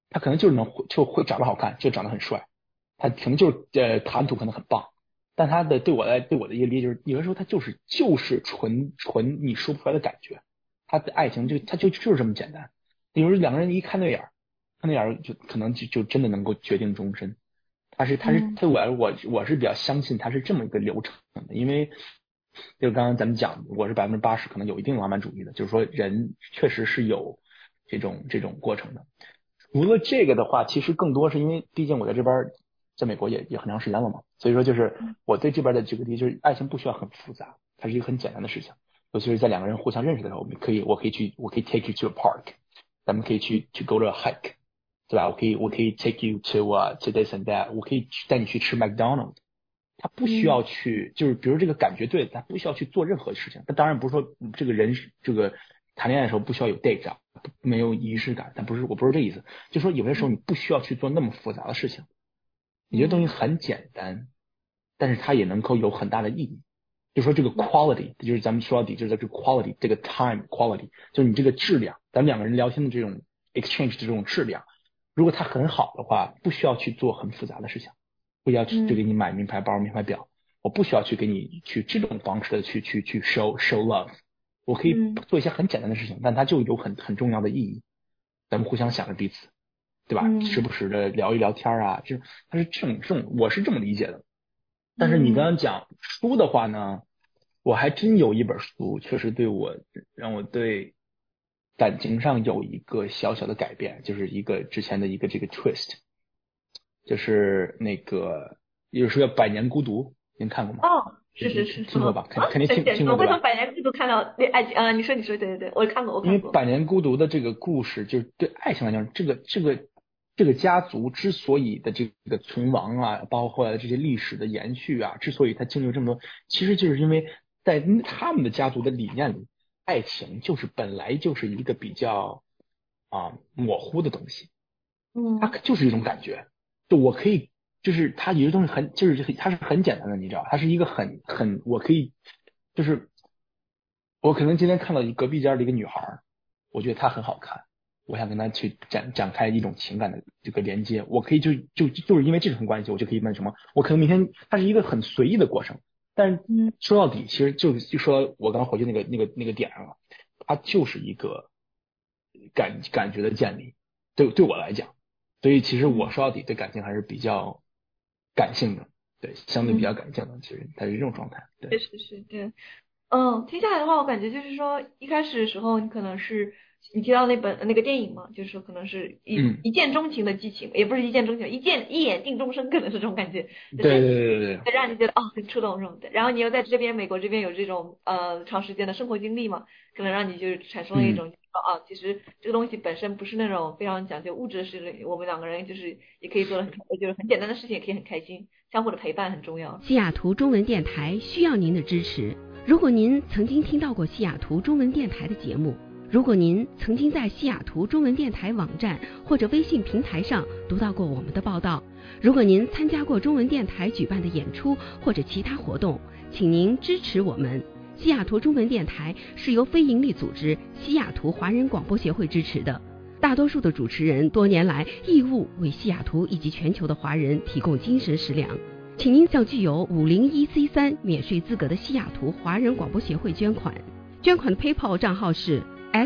他可能就会长得好看，就长得很帅，他可能就是谈吐可能很棒，但他的对我的一个理解就是，有的时候他就是纯你说不出来的感觉，他的爱情就是这么简单。比如两个人一看对眼儿就可能就真的能够决定终身。他对我是比较相信他是这么一个流程的，因为就刚刚咱们讲，我是80%可能有一定浪漫主义的，就是说人确实是有这种过程的。除了这个的话，其实更多是因为毕竟我在这边在美国也很长时间了嘛，所以说就是我对这边的这个就是爱情不需要很复杂，它是一个很简单的事情。尤其是在两个人互相认识的时候，我可以 take you to a park， 咱们可以去 go to a hike， 对吧？我可以 take you to this and that， 我可以带你去吃 McDonald's。他不需要去，就是比如这个感觉对，他不需要去做任何事情。他当然不是说这个人这个谈恋爱的时候不需要有 date， 没有仪式感，我不是这意思。就说有些时候你不需要去做那么复杂的事情，你这东西很简单，但是它也能够有很大的意义。就说这个 quality， 就是咱们说到底就是这个 quality， 这个 time quality， 就是你这个质量，咱们两个人聊天的这种 exchange 的这种质量，如果它很好的话，不需要去做很复杂的事情。不要去给你买名牌包、名牌表，我不需要去给你去这种方式的去 show love， 我可以做一些很简单的事情，但它就有很重要的意义。咱们互相想着彼此，对吧？时不时的聊一聊天啊，它是这种，我是这么理解的。但是你刚刚讲书的话呢，我还真有一本书，确实让我对感情上有一个小小的改变，就是之前的一个这个 twist。就是那个有时候叫《百年孤独》，您看过吗？ 哦，是， 听过吧？肯定听过吧？ 我会从《百年孤独》看到爱情你说，对，我看过。 因为《百年孤独》的这个故事，就是对爱情来讲，这个家族之所以的这个存亡啊，包括后来的这些历史的延续啊，之所以它经历了这么多，其实就是因为在他们的家族的理念里，爱情本来就是一个比较模糊的东西，它就是一种感觉。就我可以，就是它有些东西它是很简单的，你知道，它是一个我可以，就是我可能今天看到隔壁家的一个女孩，我觉得她很好看，我想跟她去展开一种情感的这个连接，我可以就是因为这层关系，我就可以问什么，我可能明天它是一个很随意的过程，但是说到底，其实就说到我刚回去那个点上了，它就是一个感觉的建立，对我来讲。所以其实我说到底对感情还是比较感性的，对，相对比较感性的，其实它是这种状态。对， 是，对，听下来的话，我感觉就是说，一开始的时候，你可能是你提到那个电影嘛，就是说可能是一见钟情的激情，也不是一见钟情，一眼定终身，可能是这种感觉。 对， 让你觉得很触动这种的。然后你又在美国这边有这种长时间的生活经历嘛，可能让你就是产生了一种。其实这个东西本身不是那种非常讲究物质的事情，我们两个人就是也可以做就是很简单的事情，也可以很开心，相互的陪伴很重要。 西雅图中文电台需要您的支持。如果您曾经听到过西雅图中文电台的节目，如果您曾经在西雅图中文电台网站或者微信平台上读到过我们的报道，如果您参加过中文电台举办的演出或者其他活动，请您支持我们。西雅图中文电台是由非营利组织西雅图华人广播协会支持的，大多数的主持人多年来义务为西雅图以及全球的华人提供精神食粮，请您向具有501C3免税资格的西雅图华人广播协会捐款。捐款的 PayPal 账号是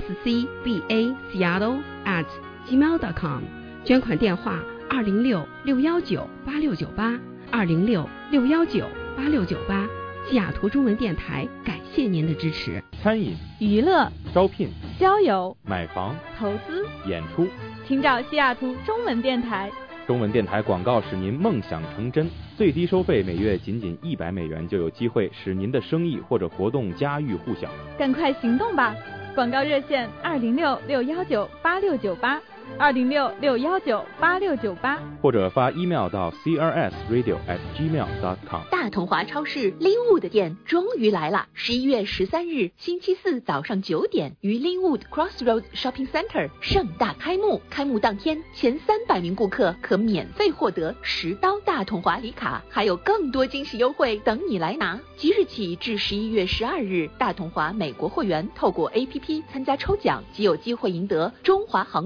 scbaseattle@gmail.com， 捐款电话206-619-8698 206-619-8698。西雅图中文电台感谢您的支持。 餐饮、 娱乐、 招聘、 交友、 买房、 投资、 演出， 请找西雅图中文电台。 中文电台广告使您梦想成真，最低收费每月仅$100就有机会使您的生意或者活动家喻户晓。 赶快行动吧！广告热线206-619-8698 206-619-8698， 或者发 email 到 crsradio@gmail.com。 大同华超市 Linwood 店终于来了！11月13日星期四早上9点，于 Linwood Crossroads Shopping Center 盛大开幕。开幕当天，前300名顾客可免费获得10刀大同华礼卡，还有更多惊喜优惠等你来拿。即日起至11月12日，大同华美国会员透过 APP 参加抽奖，即有机会赢得中华航空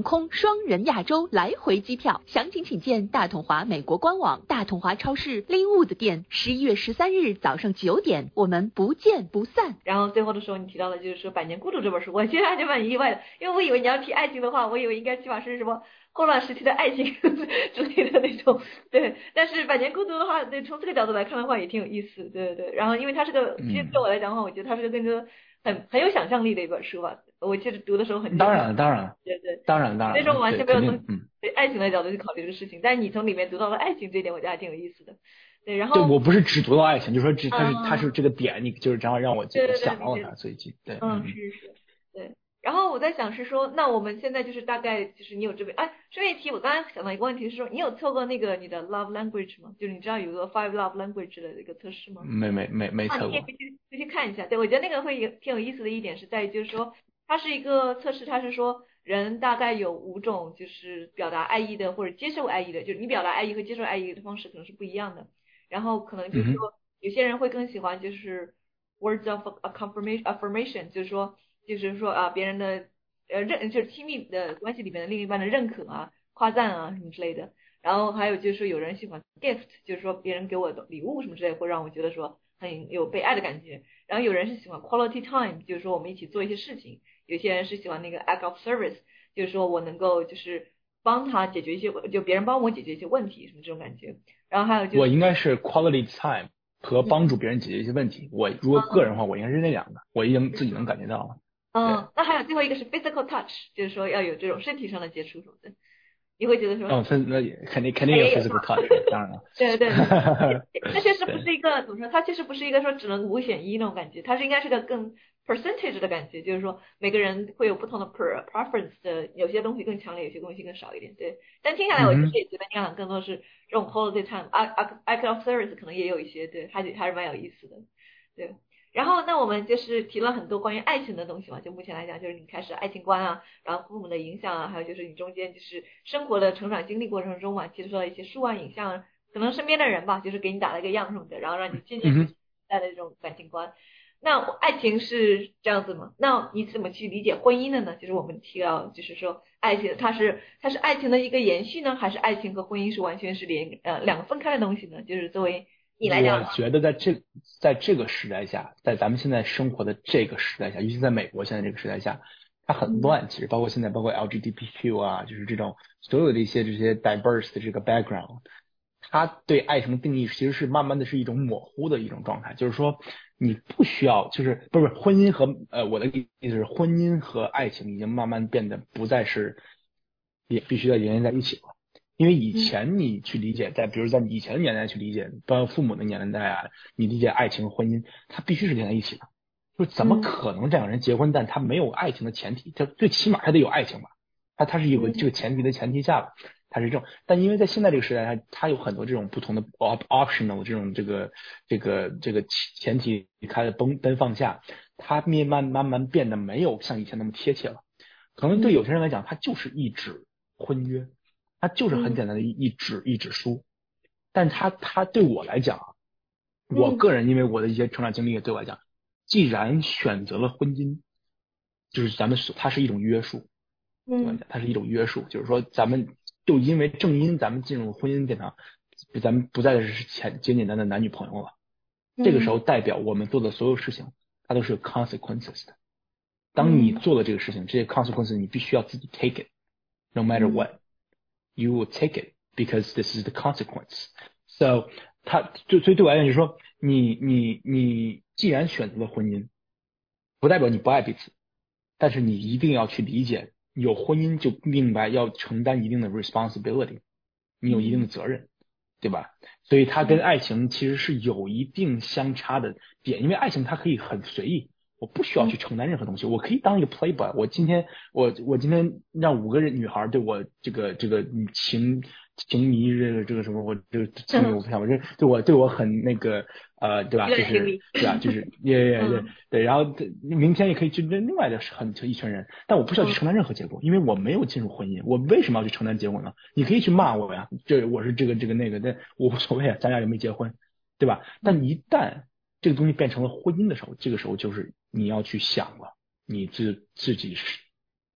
双人亚洲来回机票，详情请见大统华美国官网、大统华超市 Linwood 店。11月13日早上9点，我们不见不散。 然后最后的时候，你提到了就是说《百年孤独》这本书，我其实还蛮意外的，因为我以为你要提爱情的话，我以为应该起码是什么混乱时期的爱情之类的那种，对。但是《百年孤独》的话，对，从这个角度来看的话也挺有意思，对对对。然后因为它是个，其实对我来讲的话，我觉得它是个更多很有想象力的一本书吧。我其实读的时候很当然， 对对， 当然， 那时候我完全没有从对爱情的角度去考虑这个事情，但是你从里面读到了爱情这一点，我觉得还挺有意思的。对，然后对我不是只读到爱情，就说它是这个点，你就是这样让我想到它，所以对， 是，对。然后我在想是说，那我们现在就是大概就是你有这边，顺便一提，我刚才想到一个问题是说，你有测过那个你的 love language 吗？就是你知道有个 5 love language 的一个测试吗？ 没测过。 你可以回去看一下。对，我觉得那个会挺有意思的一点是在于，就是说它是一个测试，它是说人大概有5种就是表达爱意的或者接受爱意的，就是你表达爱意和接受爱意的方式可能是不一样的。然后可能就是说有些人会更喜欢就是 words of affirmation， 就是说别人的就是亲密的关系里面的另一半的认可啊、夸赞啊什么之类的。然后还有就是说有人喜欢 gift， 就是说别人给我的礼物什么之类的，会让我觉得说很有被爱的感觉。然后有人是喜欢 quality time， 就是说我们一起做一些事情。有些人是喜欢那个 act of service， 就是说我能够就是帮他解决一些，就别人帮我解决一些问题什么这种感觉。然后还有就是我应该是 quality time 和帮助别人解决一些问题。我如果个人的话，我应该是那两个，我已经自己能感觉到了。 那还有最后一个是 physical touch， 就是说要有这种身体上的接触什么的。你会觉得说， 那肯定有 physical touch， 当然了。 对，它确实不是一个怎么说？它确实不是一个说只能5选1那种感觉，它是应该是个更 percentage 的感觉，就是说每个人会有不同的 preference 的，有些东西更强烈，有些东西更少一点。对，但听下来我其实也觉得你俩更多是这种 quality time，act of service 可能也有一些，对，还是蛮有意思的，对。然后那我们就是提了很多关于爱情的东西嘛，就目前来讲就是你开始爱情观啊，然后父母的影响啊，还有就是你中间就是生活的成长经历过程中嘛，接触到一些书啊影像，可能身边的人吧，就是给你打了一个样什么的，然后让你渐渐带来这种感情观。那爱情是这样子吗？那你怎么去理解婚姻的呢？就是我们提到就是说爱情它是爱情的一个延续呢，还是爱情和婚姻是完全是两个分开的东西呢？就是作为你来讲， 我觉得在这个时代下，在咱们现在生活的这个时代下，尤其在美国现在这个时代下，它很乱。其实包括现在，包括 LGBTQ 啊，就是这种所有的一些这些 diverse 的这个 background， 它对爱情的定义其实是慢慢的是一种模糊的一种状态。就是说，你不需要，就是不是婚姻和我的意思是，婚姻和爱情已经慢慢变得不再是也必须要连接在一起了。因为以前你去理解，比如在你以前的年代去理解，包括父母的年代啊，你理解爱情婚姻，它必须是连在一起的。就怎么可能两个人结婚，但他没有爱情的前提，他最起码他得有爱情吧？他是有个这个前提的前提下的，他是这种。但因为在现在这个时代，它有很多这种不同的 optional 这种这个前提开的奔放下，它慢慢变得没有像以前那么贴切了。可能对有些人来讲，它就是一纸婚约。它就是很简单的一纸书，但它对我来讲，我个人因为我的一些成长经历对我来讲，既然选择了婚姻，就是它是一种约束，它是一种约束，就是说咱们就正因咱们进入婚姻殿堂，咱们不再是简单的男女朋友了，这个时候代表我们做的所有事情，它都是有 consequences 的。当你做了这个事情，这些 consequences 你必须要自己 take it，no matter what。You will take it because this is the consequence. So 所以对我来讲就是说，你既然选择了婚姻，不代表你不爱彼此，但是你一定要去理解，有婚姻就明白要承担一定的 responsibility， 你有一定的责任，对吧？所以它跟爱情其实是有一定相差的点，因为爱情它可以很随意。我不需要去承担任何东西，我可以当一个 playboy。我今天让5个女孩对我这个情迷这个什么，我这个情迷我不想，我这对我很那个对吧？就是对吧？就是对，然后明天也可以去另外的一群人，但我不需要去承担任何结果，因为我没有进入婚姻，我为什么要去承担结果呢？你可以去骂我呀，我是这个那个，但我无所谓啊，咱俩又没结婚，对吧？但一旦这个东西变成了婚姻的时候，这个时候就是你要去想了，你自己是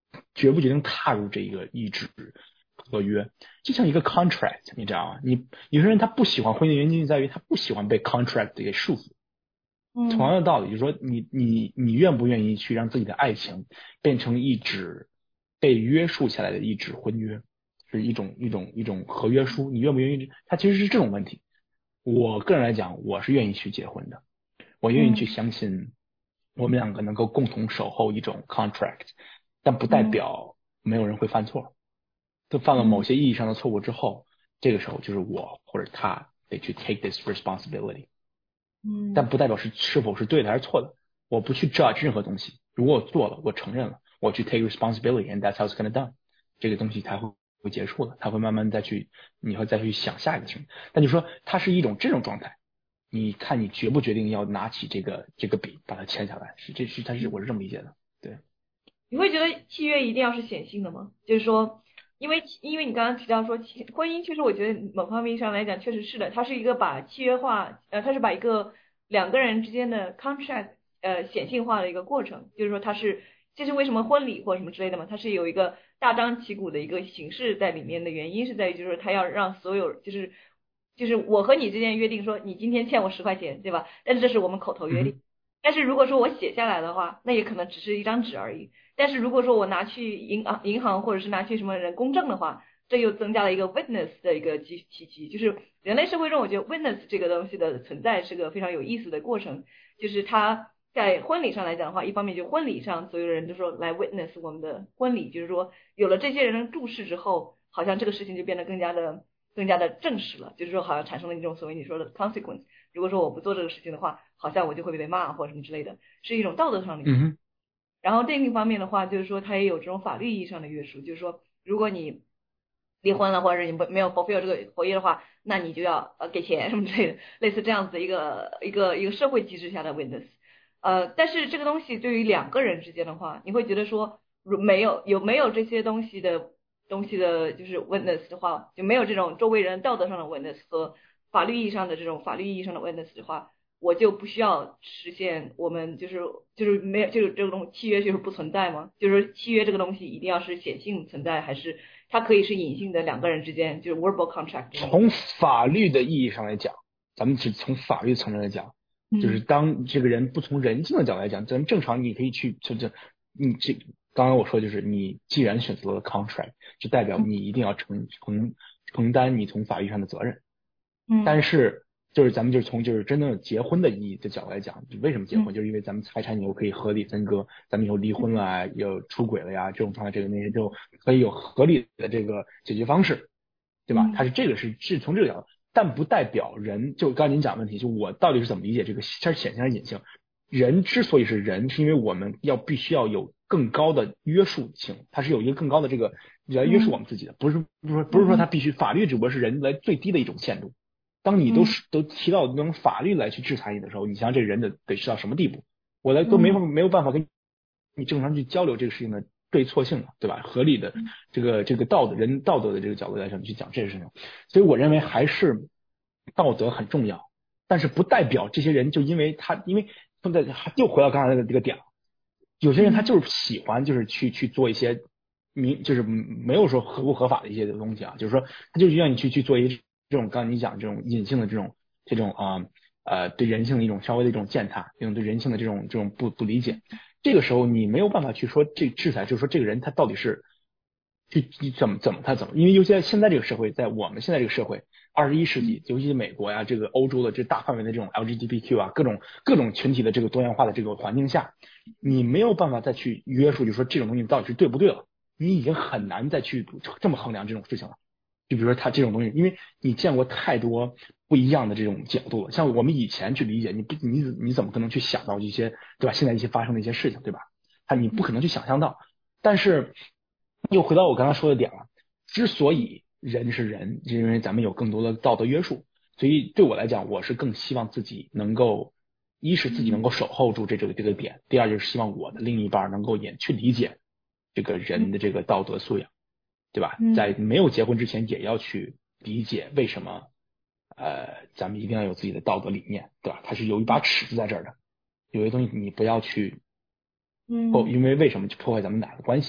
决不决定踏入这个一纸合约，就像一个 contract， 你知道吗？有些人他不喜欢婚姻的原因在于他不喜欢被 contract 给束缚。同样的道理，就是说你愿不愿意去让自己的爱情变成一纸被约束下来的一纸婚约，是一种合约书，你愿不愿意？它其实是这种问题。我个人来讲，我是愿意去结婚的，我愿意去相信我们两个能够共同守候一种 contract， 但不代表没有人会犯错。就犯了某些意义上的错误之后，这个时候就是我或者他得去 take this responsibility。但不代表是否是对的还是错的。我不去 judge 任何东西，如果我做了，我承认了，我去 take responsibility and that's how it's gonna done， 这个东西才会结束的，它会慢慢你会再去想下一个事情。但就说它是一种这种状态，你看你决不决定要拿起这个笔把它签下来，我是这么理解的。对， 你会觉得契约一定要是显性的吗？就是说因为你刚刚提到说婚姻，其实我觉得某方面上来讲确实是的，它是一个把契约化，它是把一个两个人之间的 contract 显性化的一个过程，就是说这是为什么婚礼或什么之类的嘛，它是有一个大张旗鼓的一个形式在里面的原因是在于就是它要让所有就是我和你之间约定说你今天欠我10块钱，对吧？但是这是我们口头约定。但是如果说我写下来的话，那也可能只是一张纸而已。但是如果说我拿去银行或者是拿去什么人公证的话，这又增加了一个 witness 的一个体系。就是人类社会中，我觉得 witness 这个东西的存在是个非常有意思的过程。就是它在婚礼上来讲的话，一方面就婚礼上所有人都说来 witness 我们的婚礼，就是说有了这些人的注视之后，好像这个事情就变得更加的正式了，就是说好像产生了一种所谓你说的 consequence。如果说我不做这个事情的话，好像我就会被骂或者什么之类的，是一种道德上的。然后另一方面的话，就是说它也有这种法律意义上的约束，就是说如果你离婚了或者你没有 fulfill 这个合约的话，那你就要给钱什么之类的，类似这样子的一个社会机制下的 witness。但是这个东西对于两个人之间的话，你会觉得说没有这些东西的就是 witness 的话，就没有这种周围人道德上的 witness 和法律意义上的 witness 的话，我就不需要实现我们就是没有就是这种契约就是不存在吗？就是契约这个东西一定要是显性存在，还是它可以是隐性的两个人之间就是 verbal contract？ 从法律的意义上来讲，咱们只从法律层面来讲，就是当这个人不从人性的角度来讲，咱们正常你可以去刚刚我说就是你既然选择了 contract， 就代表你一定要承担你从法律上的责任。但是就是咱们就是从就是真正的结婚的意义的角度来讲，为什么结婚？就是因为咱们财产以后可以合理分割，咱们以后离婚了啊，有出轨了呀，这种状态，这个那些就可以有合理的这个解决方式，对吧？它是从这个角度，但不代表人就刚才您讲的问题，就我到底是怎么理解这个它是显性还是隐性？人之所以是人，是因为我们必须要有更高的约束性，它是有一个更高的这个来约束我们自己的，不是说它必须法律只不过是人来最低的一种限度。当你都提到用法律来去制裁你的时候，你想这个人得是到什么地步？我都没有办法跟你正常去交流这个事情的对错性的，对吧？合理的这个人道德的这个角度来上去讲这个事情，所以我认为还是道德很重要，但是不代表这些人就因为现在又回到刚才的这个点，有些人他就是喜欢就是去做一些就是没有说合不合法的一些东西啊，就是说他就是愿意去做一些这种刚才你讲这种隐性的这种对人性的一种稍微的一种践踏，一种对人性的这种不理解。这个时候你没有办法去说这制裁，就是说这个人他到底是怎么，因为尤其在现在这个社会，在我们现在这个社会21世纪，尤其是美国呀，这个欧洲的这大范围的这种 LGBTQ 啊，各种群体的这个多元化的这个环境下，你没有办法再去约束，就是说这种东西到底是对不对了，你已经很难再去这么衡量这种事情了。就比如说他这种东西，因为你见过太多不一样的这种角度了，像我们以前去理解，你怎么可能去想到一些，对吧？现在一些发生的一些事情，对吧？你不可能去想象到。但是又回到我刚才说的点了，之所以人是人，是因为咱们有更多的道德约束，所以对我来讲，我是更希望自己能够，一是自己能够守候住这个点，第二就是希望我的另一半能够也去理解这个人的这个道德素养。对吧？在没有结婚之前，也要去理解为什么咱们一定要有自己的道德理念，对吧？它是有一把尺子在这儿的，有些东西你不要去因为为什么去破坏咱们俩的关系？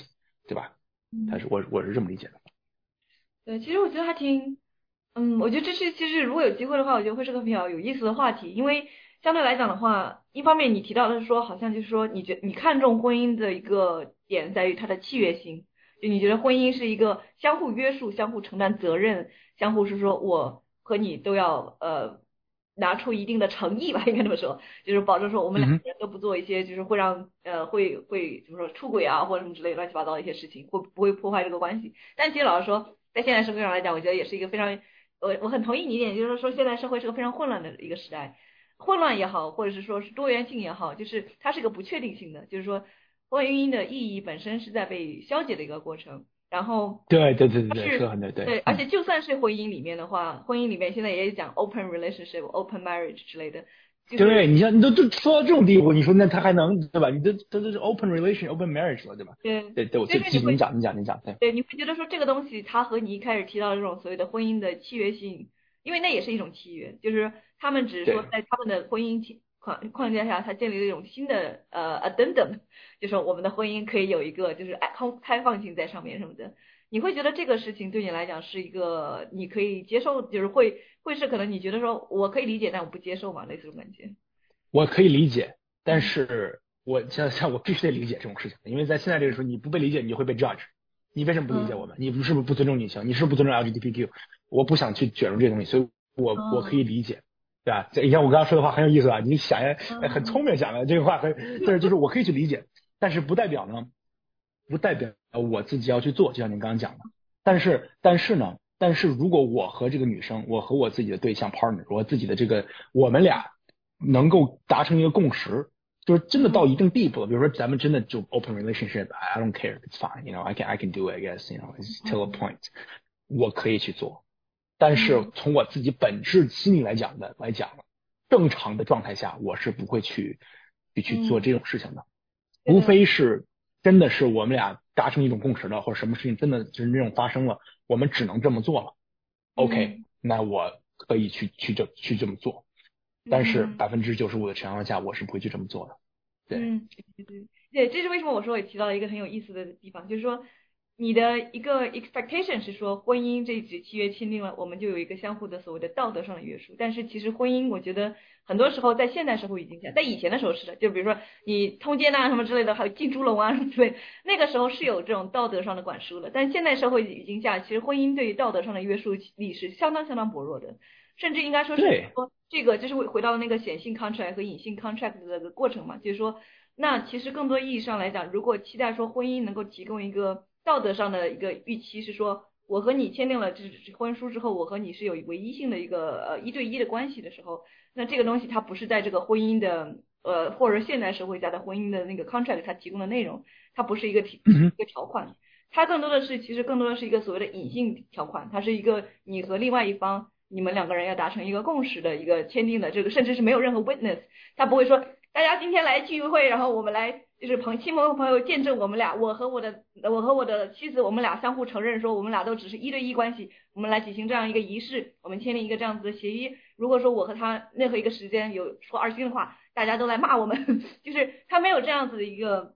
对吧？我是这么理解的。 对，其实我觉得还挺，我觉得这是其实如果有机会的话，我觉得会是个比较有意思的话题，因为相对来讲的话，一方面你提到的是说，好像就是说你看重婚姻的一个点在于它的契约性，就你觉得婚姻是一个相互约束、相互承担责任、相互是说我和你都要拿出一定的诚意吧，应该这么说，就是保证说我们两个人都不做一些就是会让会怎么说出轨啊或者什么之类乱七八糟的一些事情，会不会破坏这个关系？但其实老实说，在现在社会上来讲，我觉得也是一个非常我很同意你一点，就是说现在社会是个非常混乱的一个时代，混乱也好，或者是说是多元性也好，就是它是一个不确定性的，就是说婚姻的意义本身是在被消解的一个过程。然后对，说得很对， 对，而且就算是婚姻里面的话，婚姻里面现在也讲 open relationship、open marriage 之类的。 对，你像你都说到这种地步，你说那他还能对吧？你都是 open relation、open marriage 了，对吧？对，我你讲，对。 对，你会觉得说这个东西，它和你一开始提到的这种所谓的婚姻的契约性，因为那也是一种契约，就是他们只是说在他们的婚姻框架下，他建立了一种新的addendum， 就是我们的婚姻可以有一个就是开放性在上面什么的。你会觉得这个事情对你来讲是一个你可以接受，就是会是可能你觉得说我可以理解，但我不接受嘛，类似这种感觉。 我可以理解，但是我像我必须得理解这种事情，因为在现在这个时候，你不被理解，你就会被 judge。你为什么不理解我们？你是不是不尊重女性？你是不是不尊重 LGBTQ？ 我不想去卷入这些东西，所以我可以理解。对吧？你看我刚刚说的话很有意思啊，你想很聪明想的这个话就是我可以去理解，但是不代表我自己要去做，就像您刚刚讲的。但是如果我和这个女生，我和我自己的对象 partner， 我自己的我们俩能够达成一个共识，就是真的到一定地步了，比如说咱们真的就 open relationship，I don't care, it's fine, I can do it, I guess, it's till a point， 我可以去做。但是从我自己本质心理来讲，正常的状态下，我是不会去做这种事情的，无非是真的是我们俩达成一种共识了，或者什么事情真的就是这种发生了，我们只能这么做了。OK， 那我可以去这么做，但是95%的情况下，我是不会去这么做的。 对，这是为什么我说我提到了一个很有意思的地方，就是说。你的一个 expectation 是说婚姻这一纸契约签订了，我们就有一个相互的所谓的道德上的约束。但是其实婚姻，我觉得很多时候在现代社会语境下，在以前的时候是的，就比如说你通奸啊什么之类的，还有进猪笼啊什么之类的，那个时候是有这种道德上的管束的。但现代社会语境下，其实婚姻对于道德上的约束力是相当薄弱的，甚至应该说是说这个就是回到那个显性 contract 和隐性 contract 的这个过程嘛，就是说，那其实更多意义上来讲，如果期待说婚姻能够提供一个道德上的一个预期是说，我和你签订了这婚书之后，我和你是有唯一性的一个1对1的关系的时候，那这个东西它不是在这个婚姻的或者现代社会下的婚姻的那个 contract 它提供的内容，它不是一个条款，它更多的是一个所谓的隐性条款，它是一个你和另外一方你们两个人要达成一个共识的一个签订的这个，甚至是没有任何 witness， 它不会说大家今天来聚会，然后我们来就是亲朋友见证我们俩，我和我的妻子，我们俩相互承认说我们俩都只是1对1关系，我们来举行这样一个仪式，我们签订一个这样子的协议。如果说我和他任何一个时间有说二心的话，大家都来骂我们，就是他没有这样子的一个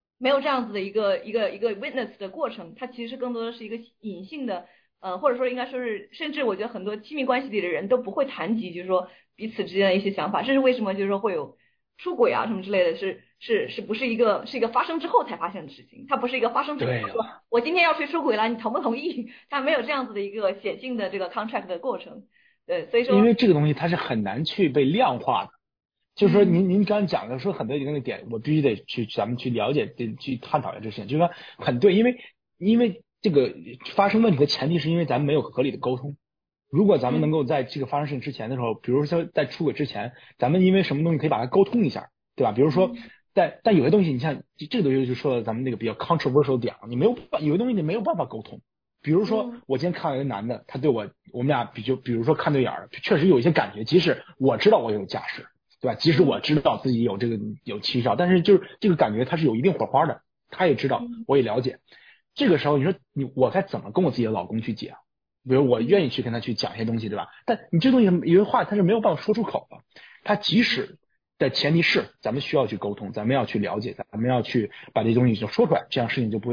witness 的过程，它其实更多的是一个隐性的或者说应该说是，甚至我觉得很多亲密关系里的人都不会谈及就是说彼此之间的一些想法，这是为什么就是说会有出轨啊什么之类的，是不是一个发生之后才发现的事情？它不是一个发生之后说我今天要去出轨了，你同不同意？它没有这样子的一个显性的这个 contract 的过程。对，所以说因为这个东西它是很难去被量化的，就是说您刚刚讲的说很多一个点，我必须得咱们去了解去探讨一下这事情，就是说很对，因为这个发生问题的前提是因为咱们没有合理的沟通。如果咱们能够在这个发生事情之前的时候，比如说在出轨之前，咱们因为什么东西可以把它沟通一下，对吧？比如说但有些东西，你像这个东西就说到咱们那个比较 controversial 点，有些东西你没有办法沟通。比如说我今天看到一个男的，他对我们俩比如说看对眼儿，确实有一些感觉，即使我知道我有家室，对吧？即使我知道自己有妻少，但是就是这个感觉它是有一定火花的，他也知道，我也了解。这个时候你说我该怎么跟我自己的老公去解？比如我愿意去跟他去讲一些东西，对吧？但你这东西有些话他是没有办法说出口的，他即使的前提是咱们需要去沟通，咱们要去了解，咱们要去把这些东西就说出来，这样事情就不会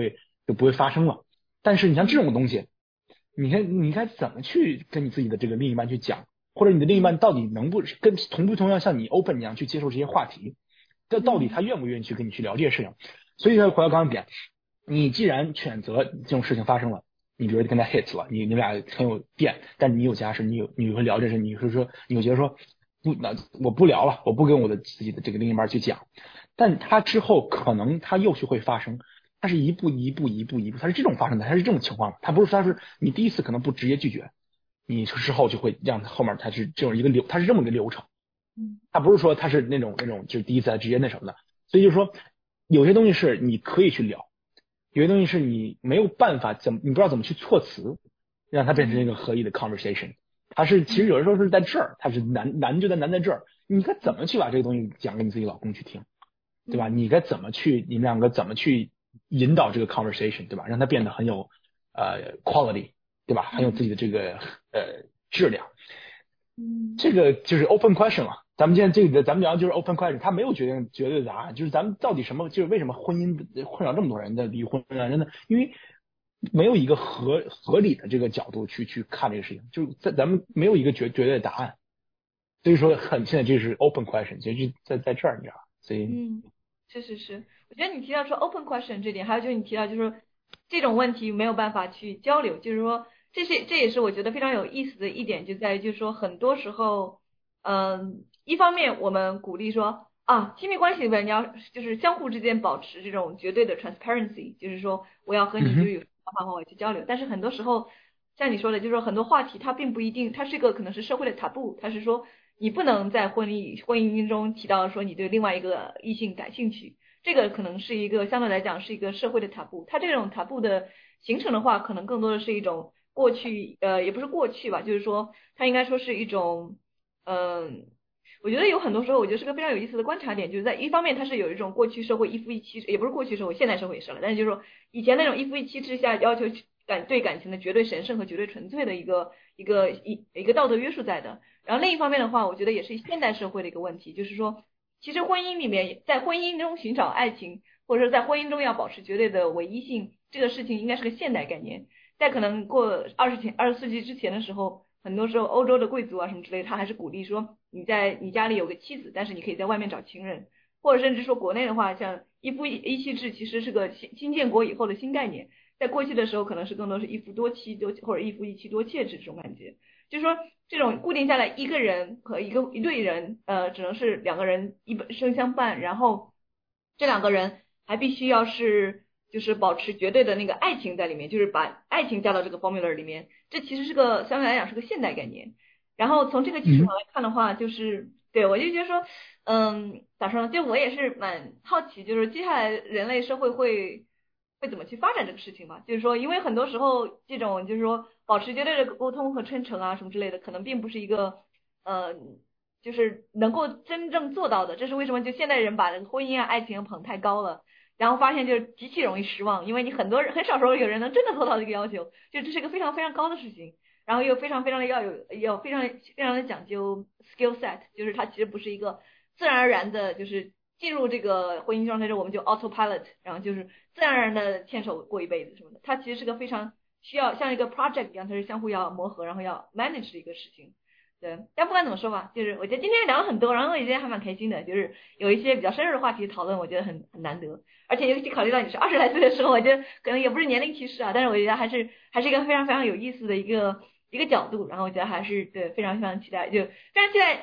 就不会发生了。但是你像这种东西，你该怎么去跟你自己的这个另一半去讲，或者你的另一半到底能不跟同不同样像你 open 一样去接受这些话题，这到底他愿不愿意去跟你去聊这些事情。所以回到刚刚点，你既然选择这种事情发生了，你比如跟他 hit 了，你们俩很有电，但你有家室，你会聊这事，你会说你会觉得说不，那我不聊了，我不跟我的自己的这个另一半去讲。但他之后可能他又去会发生，他是一步，他是这种发生的，他是这种情况的，他不是说他是你第一次可能不直接拒绝，你之后就会让他后面他是这种一个他是这么一个流程，他不是说他是那种就是第一次直接那什么的。所以就是说有些东西是你可以去聊，有些东西是你没有办法你不知道怎么去措辞，让它变成一个合理的 conversation。它是其实有的时候是在这儿，它是难就难在这儿，你该怎么去把这个东西讲给你自己老公去听，对吧？你该怎么去，你们两个怎么去引导这个 conversation， 对吧？让它变得很有quality， 对吧？很有自己的这个质量。这个就是 open question 了。咱们今天咱们聊的就是 open question， 它没有绝对的答案，就是咱们到底就是为什么婚姻困扰这么多人的离婚啊？真的，因为没有一个合理的这个角度去看这个事情，就咱们没有一个绝对的答案，所以说现在这是 open question， 其实在这儿，你知道吧？所以是，我觉得你提到说 open question 这点，还有就是你提到就是说这种问题没有办法去交流，就是说这也是我觉得非常有意思的一点，就在于就是说很多时候，一方面我们鼓励说亲密关系里面你要就是相互之间保持这种绝对的 transparency， 就是说我要和你就有方法去交流，但是很多时候像你说的，就是说很多话题它并不一定，它是一个可能是社会的 taboo， 它是说你不能在婚姻中提到说你对另外一个异性感兴趣，这个可能是一个相对来讲是一个社会的 taboo， 它这种 taboo 的形成的话，可能更多的是一种过去也不是过去吧，就是说它应该说是一种我觉得有很多时候，我觉得是个非常有意思的观察点，就是在一方面它是有一种过去社会一夫一妻，也不是过去社会，现代社会也是了，但是就是说以前那种一夫一妻制下要求对感情的绝对神圣和绝对纯粹的一个道德约束在的。然后另一方面的话，我觉得也是现代社会的一个问题，就是说其实婚姻里面在婚姻中寻找爱情，或者说在婚姻中要保持绝对的唯一性，这个事情应该是个现代概念。在可能过20世纪之前的时候，很多时候欧洲的贵族啊什么之类的，他还是鼓励说你家里有个妻子，但是你可以在外面找情人，或者甚至说国内的话，像一夫一妻制其实是个新建国以后的新概念，在过去的时候可能是更多是一夫多妻或者一夫一妻多妾制这种感觉，就是说这种固定下来一个人和一对人只能是两个人一生相伴，然后这两个人还必须要是就是保持绝对的那个爱情在里面，就是把爱情加到这个 formula 里面，这其实是个相对来讲是个现代概念。然后从这个基础上来看的话，就是对我就觉得说咋说呢，就我也是蛮好奇，就是接下来人类社会会怎么去发展这个事情吧。就是说因为很多时候这种就是说保持绝对的沟通和真诚啊什么之类的，可能并不是一个就是能够真正做到的。这是为什么就现代人把婚姻啊爱情捧太高了，然后发现就是极其容易失望，因为你很少时候有人能真的做到这个要求，就这是一个非常非常高的事情，然后又非常非常的要非常非常的讲究 skill set， 就是它其实不是一个自然而然的，就是进入这个婚姻状态之后我们就 autopilot， 然后就是自然而然的牵手过一辈子什么的，它其实是个非常需要像一个 project 一样，它是相互要磨合然后要 manage 的一个事情。对，但不管怎么说吧，就是我觉得今天聊了很多，然后我觉得还蛮开心的，就是有一些比较深入的话题讨论，我觉得很难得，而且尤其考虑到你是20来岁的时候，我觉得可能也不是年龄歧视啊，但是我觉得还是一个非常非常有意思的一个角度，然后我觉得还是对非常非常期待，就非常期待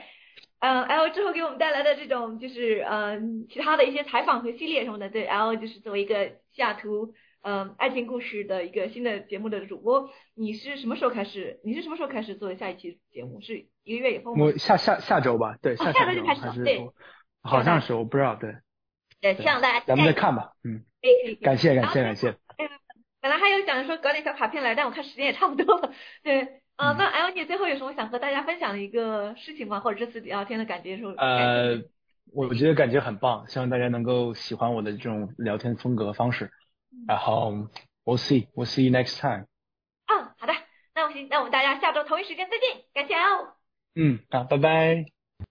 L 之后给我们带来的这种就是其他的一些采访和系列什么的。对 L 就是作为一个西雅图爱情故事的一个新的节目的主播，你是什么时候开始做的下一期节目？是1个月以后吗？ 我下周吧，对，下周就开始了，对， 好像是我不知道，对， 希望大家咱们再看吧， 可以， 感谢。 本来还有想说搞点小卡片来，但我看时间也差不多了，对。那 L 你最后有什么想和大家分享的一个事情吗？或者这次聊天的感觉我觉得感觉很棒，希望大家能够喜欢我的这种聊天风格方式。然后 we'll see you next time。 好的，那我们大家下周同一时间再见，感谢 L。 好，拜拜。